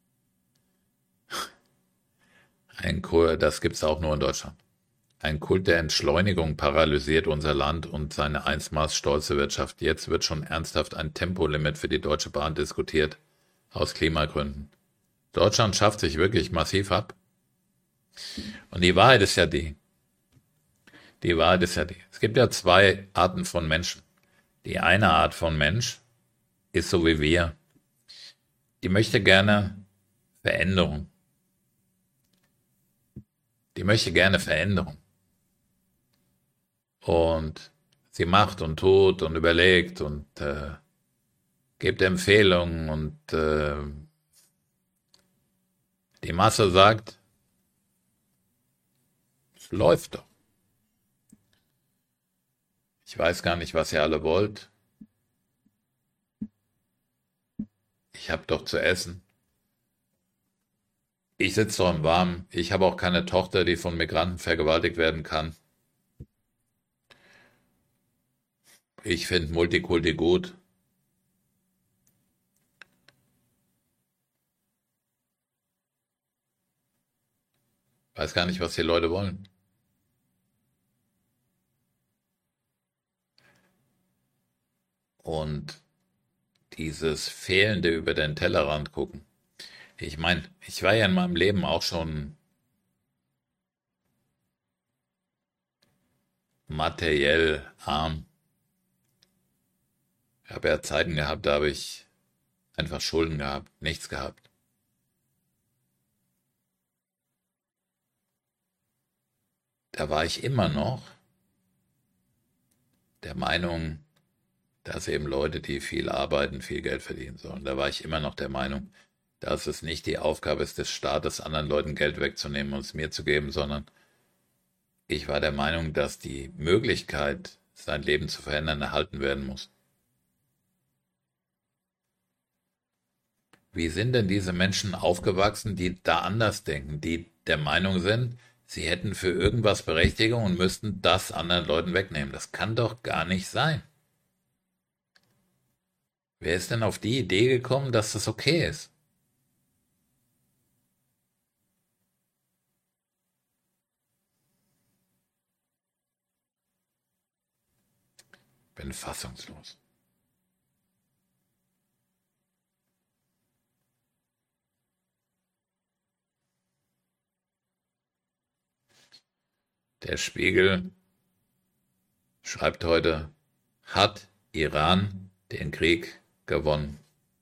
Ein Kult, das gibt's auch nur in Deutschland. Ein Kult der Entschleunigung paralysiert unser Land und seine einstmals stolze Wirtschaft. Jetzt wird schon ernsthaft ein Tempolimit für die Deutsche Bahn diskutiert, aus Klimagründen. Deutschland schafft sich wirklich massiv ab. Und die Wahrheit ist ja die, die Wahrheit ist ja die, es gibt ja zwei Arten von Menschen. Die eine Art von Mensch ist so wie wir. Die möchte gerne Veränderung. Die möchte gerne Veränderung. Und sie macht und tut und überlegt und äh, gibt Empfehlungen und äh, die Masse sagt, es läuft doch. Ich weiß gar nicht, was ihr alle wollt. Ich habe doch zu essen. Ich sitze doch im Warmen. Ich habe auch keine Tochter, die von Migranten vergewaltigt werden kann. Ich finde Multikulti gut. Weiß gar nicht, was die Leute wollen. Und dieses fehlende über den Tellerrand gucken. Ich meine, ich war ja in meinem Leben auch schon materiell arm. Ich habe ja Zeiten gehabt, da habe ich einfach Schulden gehabt, nichts gehabt. Da war ich immer noch der Meinung, dass eben Leute, die viel arbeiten, viel Geld verdienen sollen. Da war ich immer noch der Meinung, dass es nicht die Aufgabe ist des Staates, anderen Leuten Geld wegzunehmen und es mir zu geben, sondern ich war der Meinung, dass die Möglichkeit, sein Leben zu verändern, erhalten werden muss. Wie sind denn diese Menschen aufgewachsen, die da anders denken, die der Meinung sind, sie hätten für irgendwas Berechtigung und müssten das anderen Leuten wegnehmen? Das kann doch gar nicht sein. Wer ist denn auf die Idee gekommen, dass das okay ist? Bin fassungslos. Der Spiegel schreibt heute, hat Iran den Krieg gewonnen?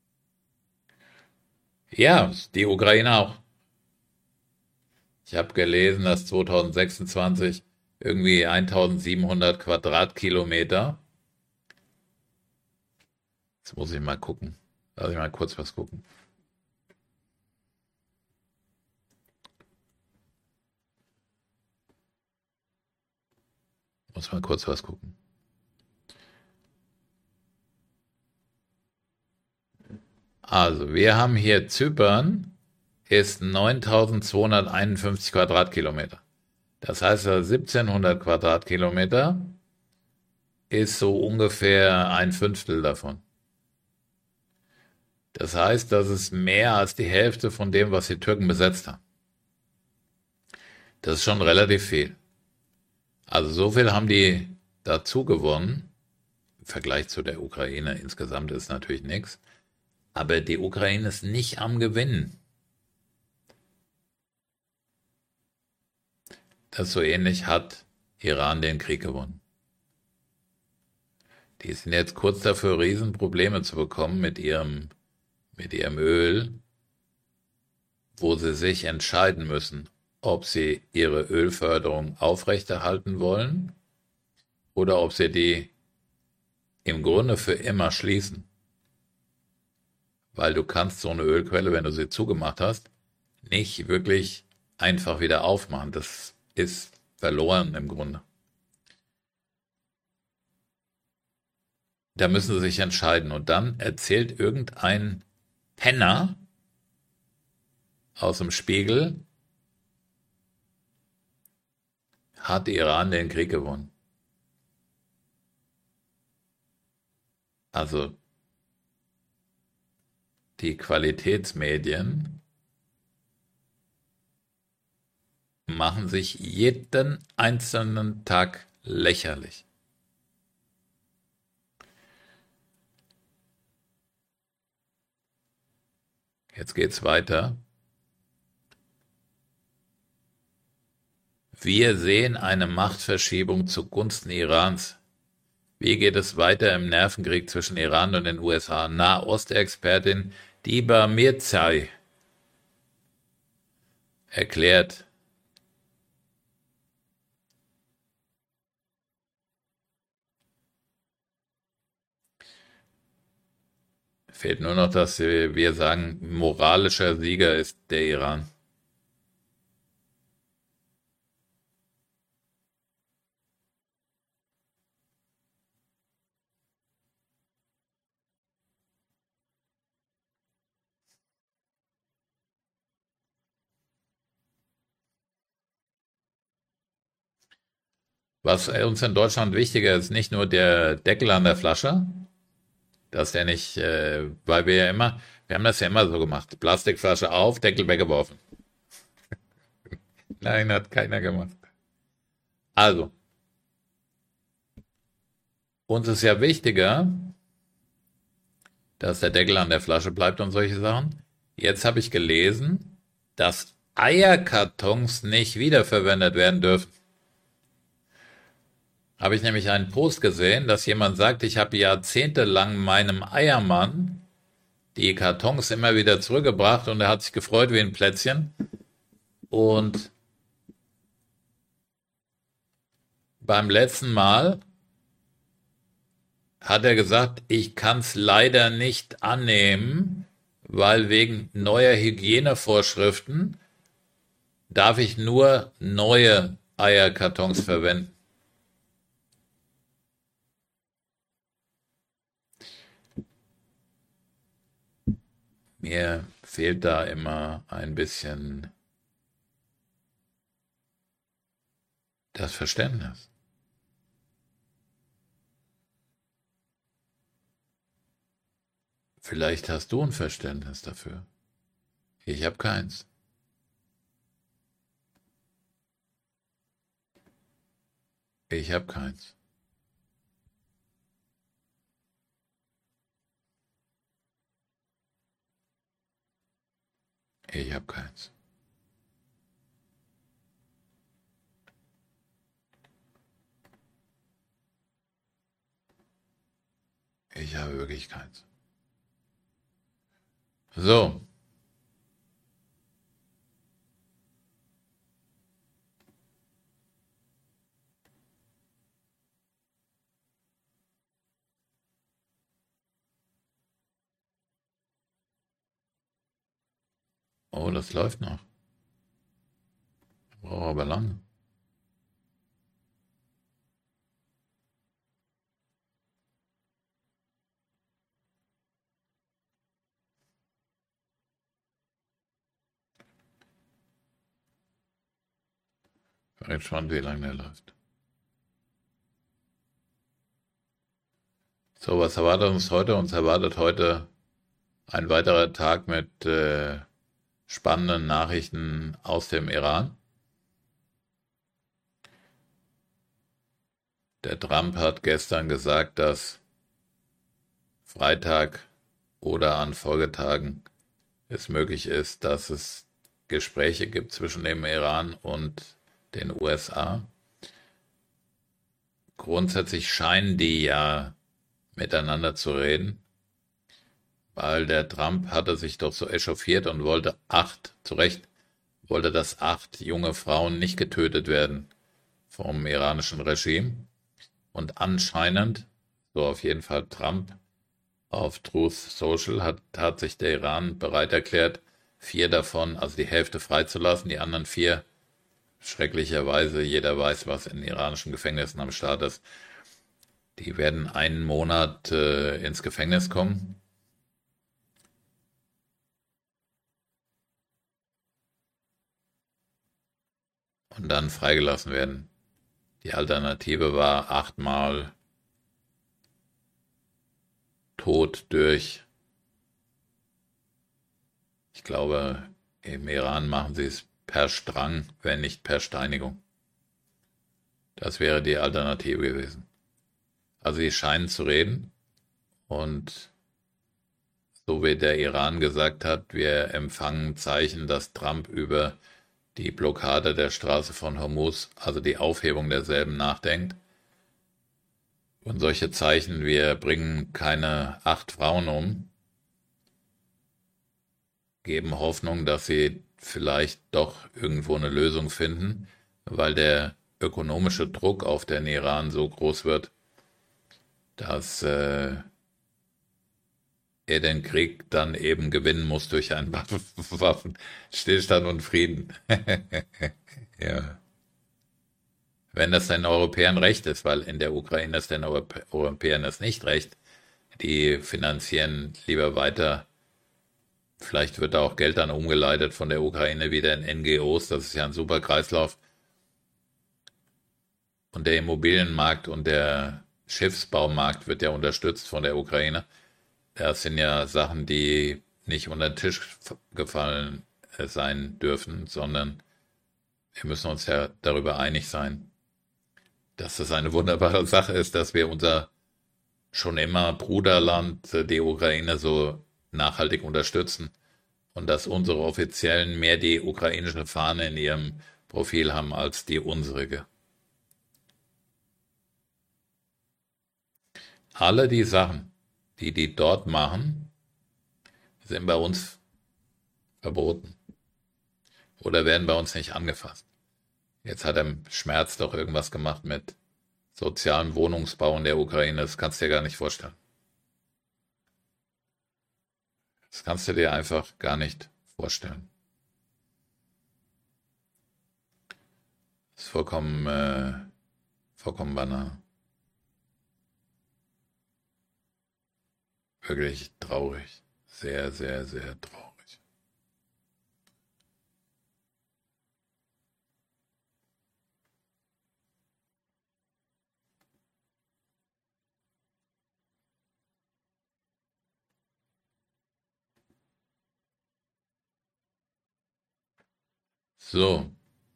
Ja, die Ukraine auch. Ich habe gelesen, dass zweitausendsechsundzwanzig irgendwie eintausendsiebenhundert Quadratkilometer. Jetzt muss ich mal gucken. Lass ich mal kurz was gucken. Muss mal kurz was gucken. Also, wir haben hier Zypern, ist neuntausendzweihunderteinundfünfzig Quadratkilometer. Das heißt, siebzehnhundert Quadratkilometer ist so ungefähr ein Fünftel davon. Das heißt, das ist mehr als die Hälfte von dem, was die Türken besetzt haben. Das ist schon relativ viel. Also so viel haben die dazu gewonnen. Im Vergleich zu der Ukraine insgesamt ist natürlich nichts. Aber die Ukraine ist nicht am Gewinnen. Das so ähnlich hat Iran den Krieg gewonnen. Die sind jetzt kurz davor, Riesenprobleme zu bekommen mit ihrem, mit ihrem Öl, wo sie sich entscheiden müssen, ob sie ihre Ölförderung aufrechterhalten wollen oder ob sie die im Grunde für immer schließen. Weil du kannst so eine Ölquelle, wenn du sie zugemacht hast, nicht wirklich einfach wieder aufmachen. Das ist verloren im Grunde. Da müssen sie sich entscheiden. Und dann erzählt irgendein Penner aus dem Spiegel, hat Iran den Krieg gewonnen. Also die Qualitätsmedien machen sich jeden einzelnen Tag lächerlich. Jetzt geht's weiter. Wir sehen eine Machtverschiebung zugunsten Irans. Wie geht es weiter im Nervenkrieg zwischen Iran und den U S A? Nahostexpertin Diba Mirzai erklärt, fehlt nur noch, dass wir sagen, moralischer Sieger ist der Iran. Was uns in Deutschland wichtiger ist, nicht nur der Deckel an der Flasche, dass der nicht, äh, weil wir ja immer, wir haben das ja immer so gemacht, Plastikflasche auf, Deckel weggeworfen. Nein, hat keiner gemacht. Also, uns ist ja wichtiger, dass der Deckel an der Flasche bleibt und solche Sachen. Jetzt habe ich gelesen, dass Eierkartons nicht wiederverwendet werden dürfen. Habe ich nämlich einen Post gesehen, dass jemand sagt, ich habe jahrzehntelang meinem Eiermann die Kartons immer wieder zurückgebracht und er hat sich gefreut wie ein Plätzchen. Und beim letzten Mal hat er gesagt, ich kann es leider nicht annehmen, weil wegen neuer Hygienevorschriften darf ich nur neue Eierkartons verwenden. Mir fehlt da immer ein bisschen das Verständnis. Vielleicht hast du ein Verständnis dafür. Ich habe keins. Ich habe keins. Ich habe keins. Ich habe wirklich keins. So, oh, das läuft noch. Braucht aber lang. Ich bin gespannt, wie lange der läuft. So, was erwartet uns heute? Uns erwartet heute ein weiterer Tag mit äh, spannenden Nachrichten aus dem Iran. Der Trump hat gestern gesagt, dass Freitag oder an Folgetagen es möglich ist, dass es Gespräche gibt zwischen dem Iran und den U S A. Grundsätzlich scheinen die ja miteinander zu reden, weil der Trump hatte sich doch so echauffiert und wollte acht, zu Recht, wollte, dass acht junge Frauen nicht getötet werden vom iranischen Regime. Und anscheinend, so auf jeden Fall Trump, auf Truth Social hat, hat sich der Iran bereit erklärt, vier davon, also die Hälfte freizulassen, die anderen vier, schrecklicherweise, jeder weiß, was in iranischen Gefängnissen am Start ist, die werden einen Monat äh, ins Gefängnis kommen. Und dann freigelassen werden. Die Alternative war achtmal Tod durch, ich glaube, im Iran machen sie es per Strang, wenn nicht per Steinigung. Das wäre die Alternative gewesen. Also sie scheinen zu reden und so wie der Iran gesagt hat, wir empfangen Zeichen, dass Trump über die Blockade der Straße von Hormuz, also die Aufhebung derselben, nachdenkt. Und solche Zeichen, wir bringen keine acht Frauen um, geben Hoffnung, dass sie vielleicht doch irgendwo eine Lösung finden, weil der ökonomische Druck auf den Iran so groß wird, dass äh, er den Krieg dann eben gewinnen muss durch einen Waffenstillstand und Frieden. Ja. Wenn das den Europäern recht ist, weil in der Ukraine ist den Europä Europäern das nicht recht, die finanzieren lieber weiter, vielleicht wird da auch Geld dann umgeleitet von der Ukraine wieder in N G Os, das ist ja ein super Kreislauf. Und der Immobilienmarkt und der Schiffsbaumarkt wird ja unterstützt von der Ukraine. Das sind ja Sachen, die nicht unter den Tisch gefallen äh, sein dürfen, sondern wir müssen uns ja darüber einig sein, dass es eine wunderbare Sache ist, dass wir unser schon immer Bruderland, äh, die Ukraine, so nachhaltig unterstützen und dass unsere Offiziellen mehr die ukrainische Fahne in ihrem Profil haben als die unsere. Alle die Sachen, die die dort machen, sind bei uns verboten oder werden bei uns nicht angefasst. Jetzt hat der Schmerz doch irgendwas gemacht mit sozialem Wohnungsbau in der Ukraine. Das kannst du dir gar nicht vorstellen. Das kannst du dir einfach gar nicht vorstellen. Das ist vollkommen, äh, vollkommen banal. Wirklich traurig. Sehr, sehr, sehr traurig. So,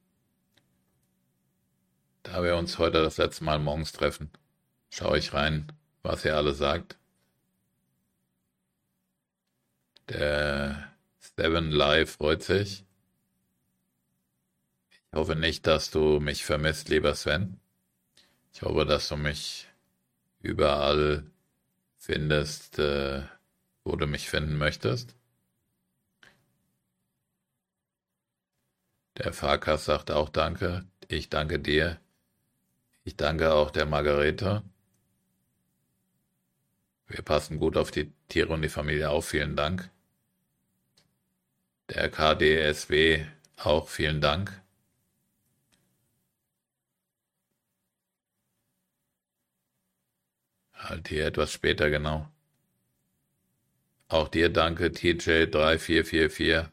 da wir uns heute das letzte Mal morgens treffen, schaue ich rein, was ihr alle sagt. Der Steven Live freut sich. Ich hoffe nicht, dass du mich vermisst, lieber Sven. Ich hoffe, dass du mich überall findest, äh, wo du mich finden möchtest. Der Farkas sagt auch Danke. Ich danke dir. Ich danke auch der Margarete. Wir passen gut auf die Tiere und die Familie auf. Vielen Dank. Der K D S W auch vielen Dank. Halt hier etwas später genau. Auch dir danke, T J drei vier vier vier.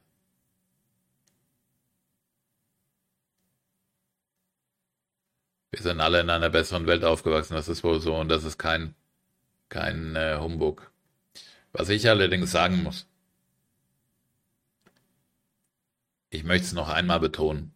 Wir sind alle in einer besseren Welt aufgewachsen, das ist wohl so und das ist kein, kein äh, Humbug. Was ich allerdings sagen muss, ich möchte es noch einmal betonen,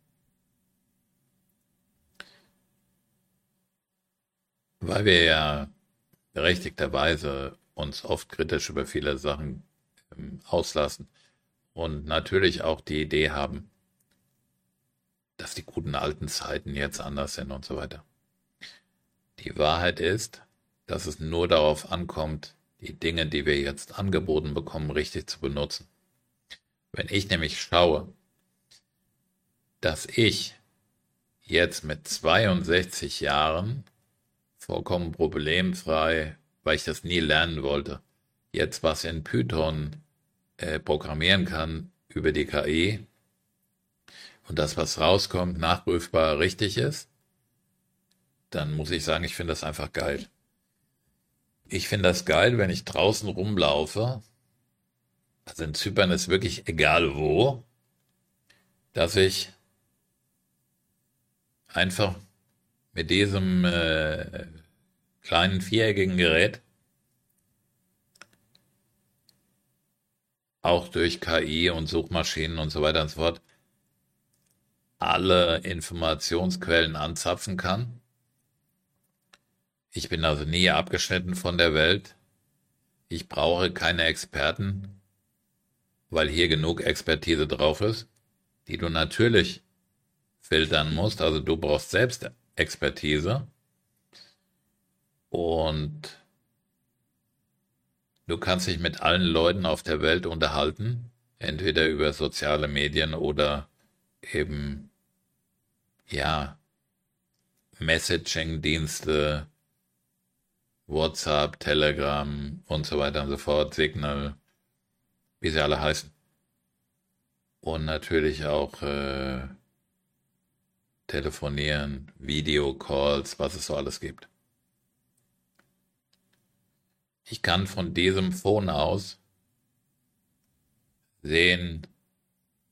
weil wir ja berechtigterweise uns oft kritisch über viele Sachen ähm, auslassen und natürlich auch die Idee haben, dass die guten alten Zeiten jetzt anders sind und so weiter. Die Wahrheit ist, dass es nur darauf ankommt, die Dinge, die wir jetzt angeboten bekommen, richtig zu benutzen. Wenn ich nämlich schaue, dass ich jetzt mit zweiundsechzig Jahren vollkommen problemfrei, weil ich das nie lernen wollte, jetzt was in Python äh, programmieren kann über die K I und das, was rauskommt, nachprüfbar richtig ist, dann muss ich sagen, ich finde das einfach geil. Ich finde das geil, wenn ich draußen rumlaufe, also in Zypern ist wirklich egal wo, dass ich einfach mit diesem äh, kleinen viereckigen Gerät auch durch K I und Suchmaschinen und so weiter und so fort alle Informationsquellen anzapfen kann. Ich bin also nie abgeschnitten von der Welt. Ich brauche keine Experten, weil hier genug Expertise drauf ist, die du natürlich filtern musst. Also du brauchst selbst Expertise und du kannst dich mit allen Leuten auf der Welt unterhalten, entweder über soziale Medien oder eben, ja, Messaging-Dienste, WhatsApp, Telegram und so weiter und so fort, Signal, wie sie alle heißen. Und natürlich auch äh, telefonieren, Videocalls, was es so alles gibt. Ich kann von diesem Phone aus sehen,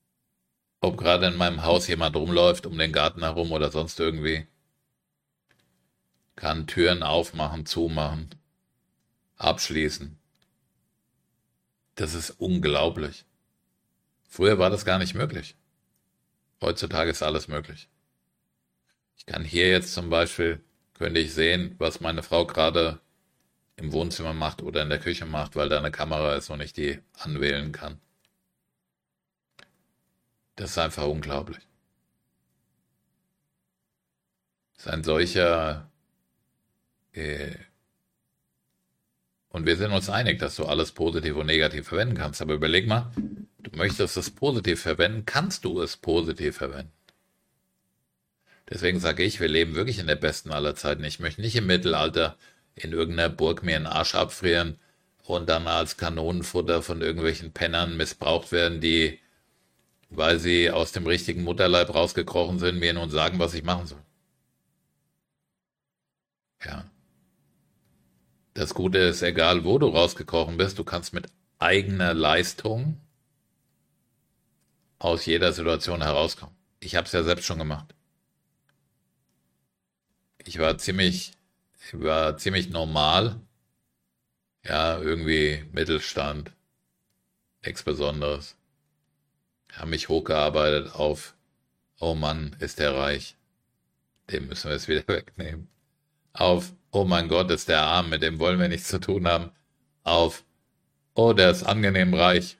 ob gerade in meinem Haus jemand rumläuft, um den Garten herum oder sonst irgendwie. kann Türen aufmachen, zumachen, abschließen. Das ist unglaublich. Früher war das gar nicht möglich. Heutzutage ist alles möglich. Ich kann hier jetzt zum Beispiel, könnte ich sehen, was meine Frau gerade im Wohnzimmer macht oder in der Küche macht, weil da eine Kamera ist und ich die anwählen kann. Das ist einfach unglaublich. Das ist ein solcher, äh, und wir sind uns einig, dass du alles positiv und negativ verwenden kannst. Aber überleg mal, du möchtest es positiv verwenden, kannst du es positiv verwenden. Deswegen sage ich, wir leben wirklich in der besten aller Zeiten. Ich möchte nicht im Mittelalter in irgendeiner Burg mir den Arsch abfrieren und dann als Kanonenfutter von irgendwelchen Pennern missbraucht werden, die, weil sie aus dem richtigen Mutterleib rausgekrochen sind, mir nun sagen, was ich machen soll. Ja. Das Gute ist, egal wo du rausgekrochen bist, du kannst mit eigener Leistung aus jeder Situation herauskommen. Ich habe es ja selbst schon gemacht. Ich war ziemlich, ich war ziemlich normal, ja, irgendwie Mittelstand, nichts Besonderes. Habe mich hochgearbeitet auf, oh Mann, ist der reich, dem müssen wir es wieder wegnehmen. Auf, oh mein Gott, ist der arm, mit dem wollen wir nichts zu tun haben. Auf, oh, der ist angenehm reich.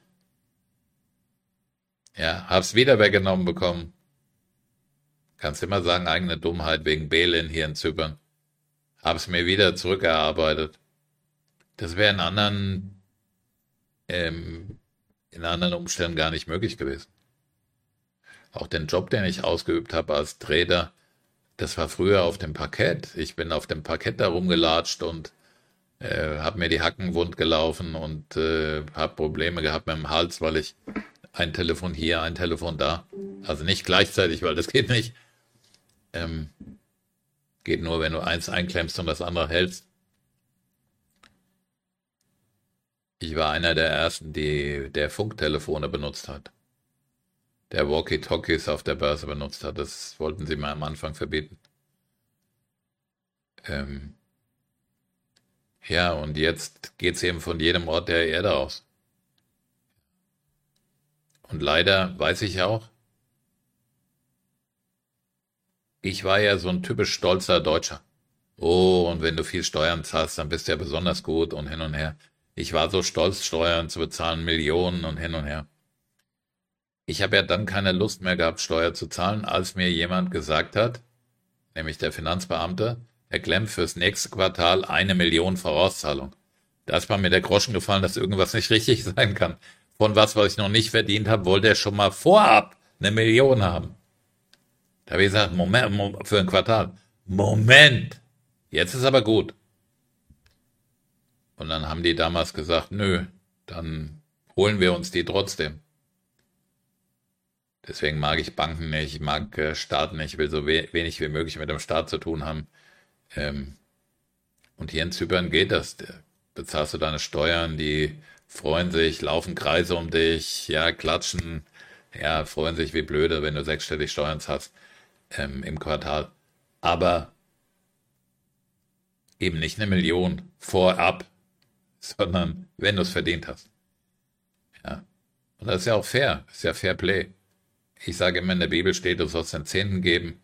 Ja, hab's wieder weggenommen bekommen. Kannst immer sagen, eigene Dummheit wegen Belin hier in Zypern. Hab's mir wieder zurückerarbeitet. Das wäre in anderen, ähm, in anderen Umständen gar nicht möglich gewesen. Auch den Job, den ich ausgeübt habe als Trader, das war früher auf dem Parkett. Ich bin auf dem Parkett da rumgelatscht und äh, habe mir die Hacken wund gelaufen und äh, habe Probleme gehabt mit dem Hals, weil ich ein Telefon hier, ein Telefon da. Also nicht gleichzeitig, weil das geht nicht. Ähm, Geht nur, wenn du eins einklemmst und das andere hältst. Ich war einer der ersten, die der Funktelefone benutzt hat, der Walkie-Talkies auf der Börse benutzt hat. Das wollten sie mir am Anfang verbieten. Ähm, ja, und jetzt geht's eben von jedem Ort der Erde aus. Und leider weiß ich auch, ich war ja so ein typisch stolzer Deutscher. Oh, und wenn du viel Steuern zahlst, dann bist du ja besonders gut und hin und her. Ich war so stolz, Steuern zu bezahlen, Millionen und hin und her. Ich habe ja dann keine Lust mehr gehabt, Steuer zu zahlen, als mir jemand gesagt hat, nämlich der Finanzbeamte, Herr Klemm, fürs nächste Quartal eine Million Vorauszahlung. Da ist mir mit der Groschen gefallen, dass irgendwas nicht richtig sein kann. Von was, was ich noch nicht verdient habe, wollte er schon mal vorab eine Million haben. Da habe ich gesagt, Moment, Moment, für ein Quartal. Moment, jetzt ist aber gut. Und dann haben die damals gesagt, nö, dann holen wir uns die trotzdem. Deswegen mag ich Banken nicht, ich mag äh, Staat nicht, ich will so we wenig wie möglich mit dem Staat zu tun haben. Ähm, und hier in Zypern geht das. Da bezahlst du deine Steuern, die freuen sich, laufen Kreise um dich, ja, klatschen, ja, freuen sich wie blöde, wenn du sechsstellig Steuern zahlst ähm, im Quartal. Aber eben nicht eine Million vorab, sondern wenn du es verdient hast. Ja. Und das ist ja auch fair, das ist ja Fair Play. Ich sage immer, in der Bibel steht, du sollst den Zehnten geben.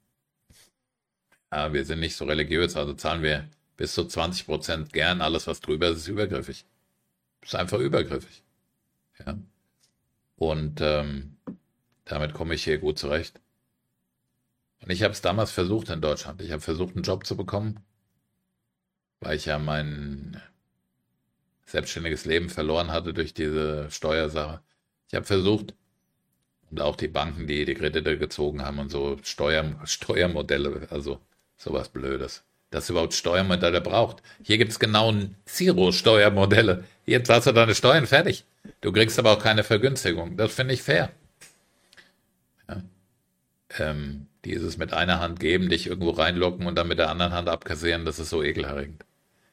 Ja, wir sind nicht so religiös, also zahlen wir bis zu zwanzig Prozent gern. Alles, was drüber ist, ist übergriffig. Ist einfach übergriffig. Ja. Und ähm, damit komme ich hier gut zurecht. Und ich habe es damals versucht in Deutschland. Ich habe versucht, einen Job zu bekommen, weil ich ja mein selbstständiges Leben verloren hatte durch diese Steuersache. Ich habe versucht, und auch die Banken, die die Kredite gezogen haben und so Steuer, Steuermodelle, also sowas Blödes. Dass es überhaupt Steuermodelle braucht. Hier gibt es genau Zero-Steuermodelle. Jetzt hast du deine Steuern fertig. Du kriegst aber auch keine Vergünstigung. Das finde ich fair. Ja. Ähm, dieses mit einer Hand geben, dich irgendwo reinlocken und dann mit der anderen Hand abkassieren, das ist so ekelerregend.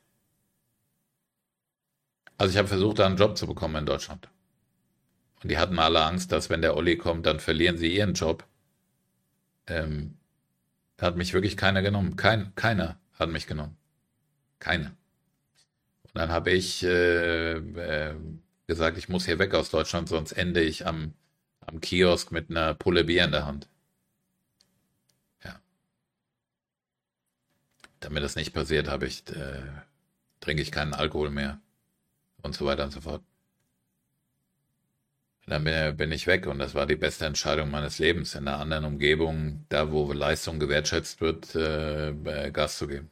Also ich habe versucht, da einen Job zu bekommen in Deutschland. Und die hatten alle Angst, dass wenn der Olli kommt, dann verlieren sie ihren Job. Ähm, Da hat mich wirklich keiner genommen. Kein, keiner. hat mich genommen. Keine. Und dann habe ich äh, äh, gesagt, ich muss hier weg aus Deutschland, sonst ende ich am, am Kiosk mit einer Pulle Bier in der Hand. Ja, damit das nicht passiert, habe ich, äh, trinke ich keinen Alkohol mehr und so weiter und so fort. Dann bin, bin ich weg und das war die beste Entscheidung meines Lebens, in einer anderen Umgebung, da wo Leistung gewertschätzt wird, äh, äh, Gas zu geben.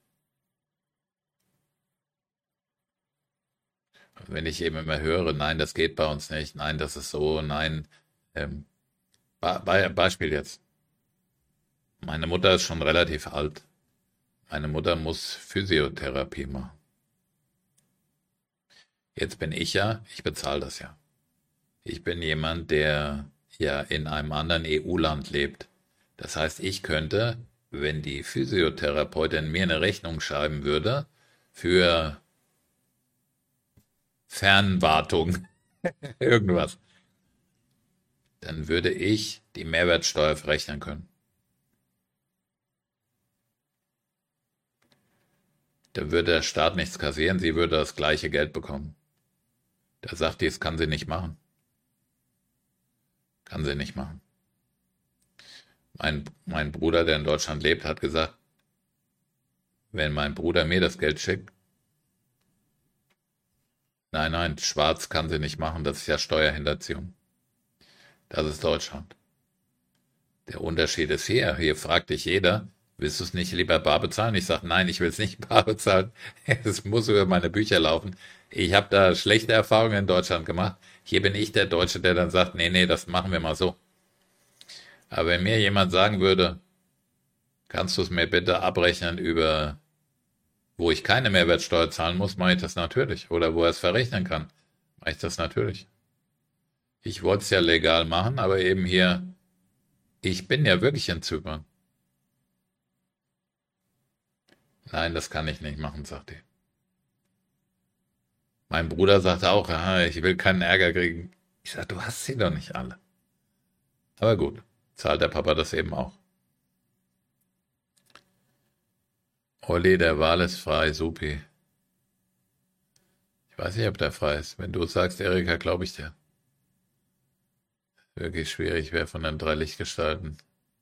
Wenn ich eben immer höre, nein, das geht bei uns nicht, nein, das ist so, nein, ähm, Be Be Beispiel jetzt. Meine Mutter ist schon relativ alt. Meine Mutter muss Physiotherapie machen. Jetzt bin ich ja, ich bezahle das ja. Ich bin jemand, der ja in einem anderen E U-Land lebt. Das heißt, ich könnte, wenn die Physiotherapeutin mir eine Rechnung schreiben würde für Fernwartung, irgendwas, dann würde ich die Mehrwertsteuer verrechnen können. Da würde der Staat nichts kassieren, sie würde das gleiche Geld bekommen. Da sagt die, das kann sie nicht machen. Kann sie nicht machen. Mein, mein Bruder, der in Deutschland lebt, hat gesagt, wenn mein Bruder mir das Geld schickt, nein, nein, schwarz kann sie nicht machen, das ist ja Steuerhinterziehung. Das ist Deutschland. Der Unterschied ist hier, hier fragt dich jeder, willst du es nicht lieber bar bezahlen? Ich sage, nein, ich will es nicht bar bezahlen. Es muss über meine Bücher laufen. Ich habe da schlechte Erfahrungen in Deutschland gemacht. Hier bin ich der Deutsche, der dann sagt, nee, nee, das machen wir mal so. Aber wenn mir jemand sagen würde, kannst du es mir bitte abrechnen über, wo ich keine Mehrwertsteuer zahlen muss, mache ich das natürlich. Oder wo er es verrechnen kann, mache ich das natürlich. Ich wollte es ja legal machen, aber eben hier, ich bin ja wirklich in Zypern. Nein, das kann ich nicht machen, sagt die. Mein Bruder sagte auch, ah, ich will keinen Ärger kriegen. Ich sage, du hast sie doch nicht alle. Aber gut, zahlt der Papa das eben auch. Olli, der Wal ist frei, supi. Ich weiß nicht, ob der frei ist. Wenn du sagst, Erika, glaube ich dir. Wirklich schwierig, wer von den drei Lichtgestalten.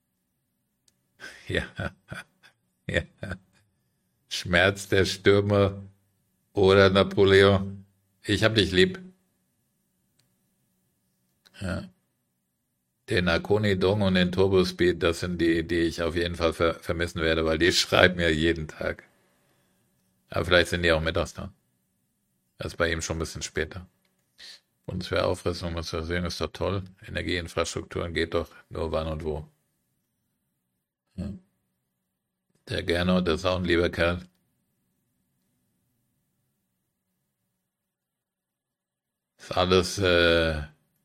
Ja, ja. Schmerz der Stürme oder Napoleon. Ich hab dich lieb. Ja. Den Akoni Dong und den Turbo Speed, das sind die, die ich auf jeden Fall ver vermissen werde, weil die schreiben ja jeden Tag. Aber vielleicht sind die auch mittags da. Das ist bei ihm schon ein bisschen später. Bundeswehraufrüstung muss wir sehen, ist doch toll. Energieinfrastrukturen geht doch nur wann und wo. Ja. Der Gernot, der ist auch ein lieber Kerl. Ist alles, äh,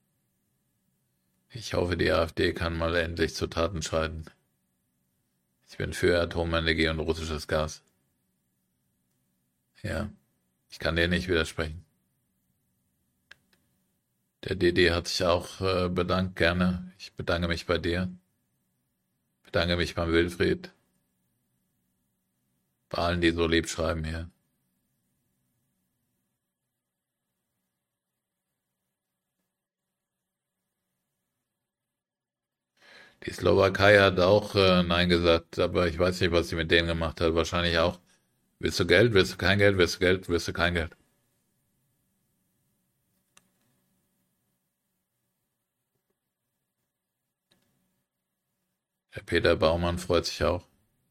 ich hoffe, die AfD kann mal endlich zu Taten schreiten. Ich bin für Atomenergie und russisches Gas. Ja, ich kann dir nicht widersprechen. Der D D hat sich auch äh, bedankt, gerne. Ich bedanke mich bei dir. Bedanke mich beim Wilfried. Bei allen, die so lieb schreiben hier. Die Slowakei hat auch äh, Nein gesagt, aber ich weiß nicht, was sie mit denen gemacht hat. Wahrscheinlich auch. Willst du Geld? Willst du kein Geld? Willst du Geld? Willst du kein Geld? Der Peter Baumann freut sich auch.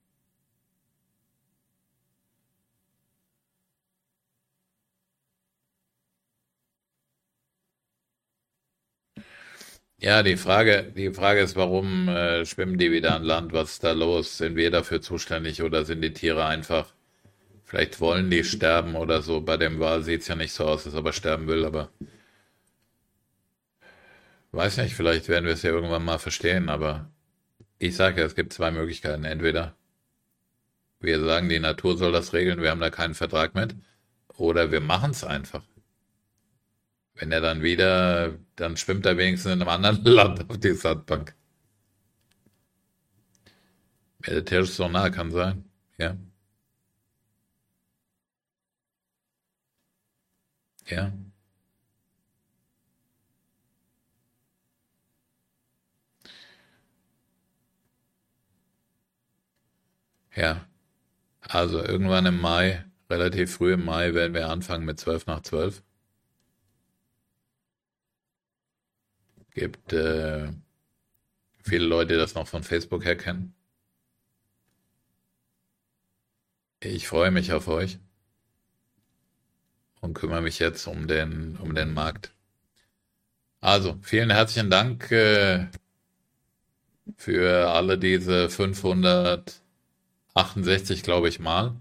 Ja, die Frage, die Frage ist, warum äh, schwimmen die wieder an Land? Was ist da los? Sind wir dafür zuständig oder sind die Tiere einfach, vielleicht wollen die sterben oder so? Bei dem Wal sieht's ja nicht so aus, dass er aber sterben will, aber weiß nicht, vielleicht werden wir es ja irgendwann mal verstehen, aber ich sage ja, es gibt zwei Möglichkeiten. Entweder wir sagen, die Natur soll das regeln, wir haben da keinen Vertrag mit, oder wir machen es einfach. Wenn er dann wieder, dann schwimmt er wenigstens in einem anderen Land auf die Sandbank. Militärisch so nah kann sein. Ja. Ja, ja. Also irgendwann im Mai, relativ früh im Mai, werden wir anfangen mit zwölf nach zwölf. Gibt äh, viele Leute, die das noch von Facebook her kennen. Ich freue mich auf euch und kümmere mich jetzt um den, um den Markt. Also, vielen herzlichen Dank äh, für alle diese fünfhundertachtundsechzig, glaube ich mal.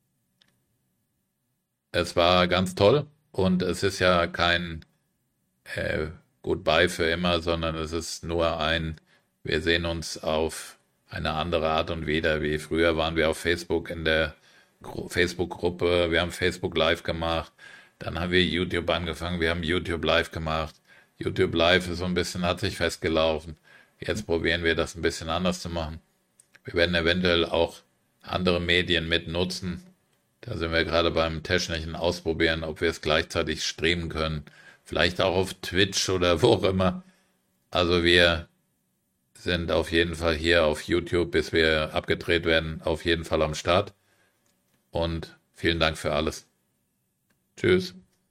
Es war ganz toll und es ist ja kein äh, Goodbye für immer, sondern es ist nur ein, wir sehen uns auf eine andere Art und wieder. Wie früher waren wir auf Facebook in der Gru- Facebook-Gruppe, wir haben Facebook Live gemacht, dann haben wir YouTube angefangen, wir haben YouTube Live gemacht. YouTube Live ist so ein bisschen, hat sich festgelaufen. Jetzt probieren wir das ein bisschen anders zu machen. Wir werden eventuell auch andere Medien mit nutzen. Da sind wir gerade beim technischen Ausprobieren, ob wir es gleichzeitig streamen können. Vielleicht auch auf Twitch oder wo auch immer. Also wir sind auf jeden Fall hier auf YouTube, bis wir abgedreht werden, auf jeden Fall am Start. Und vielen Dank für alles. Tschüss.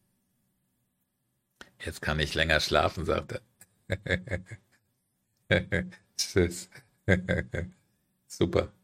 Jetzt kann ich länger schlafen, sagt er. Tschüss. Super.